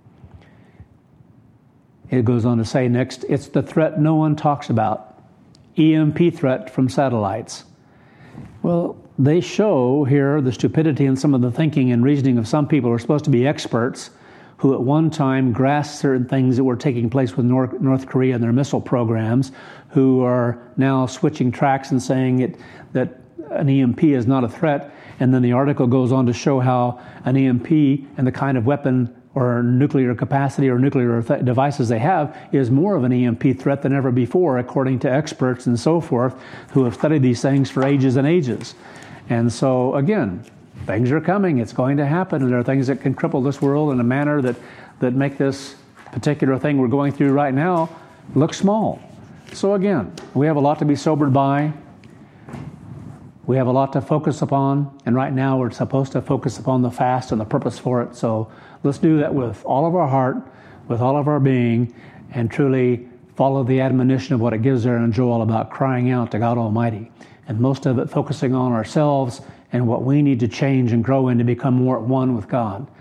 It goes on to say next, it's the threat no one talks about. E M P threat from satellites. Well, they show here the stupidity in some of the thinking and reasoning of some people who are supposed to be experts who at one time grasped certain things that were taking place with North, North Korea and their missile programs, who are now switching tracks and saying it, that an E M P is not a threat. And then the article goes on to show how an E M P and the kind of weapon or nuclear capacity or nuclear th- devices they have is more of an E M P threat than ever before, according to experts and so forth who have studied these things for ages and ages. And so, again, things are coming. It's going to happen. And there are things that can cripple this world in a manner that, that make this particular thing we're going through right now look small. So again, we have a lot to be sobered by. We have a lot to focus upon, and right now we're supposed to focus upon the fast and the purpose for it. So let's do that with all of our heart, with all of our being, and truly follow the admonition of what it gives there in Joel about crying out to God Almighty. And most of it focusing on ourselves and what we need to change and grow in to become more at one with God.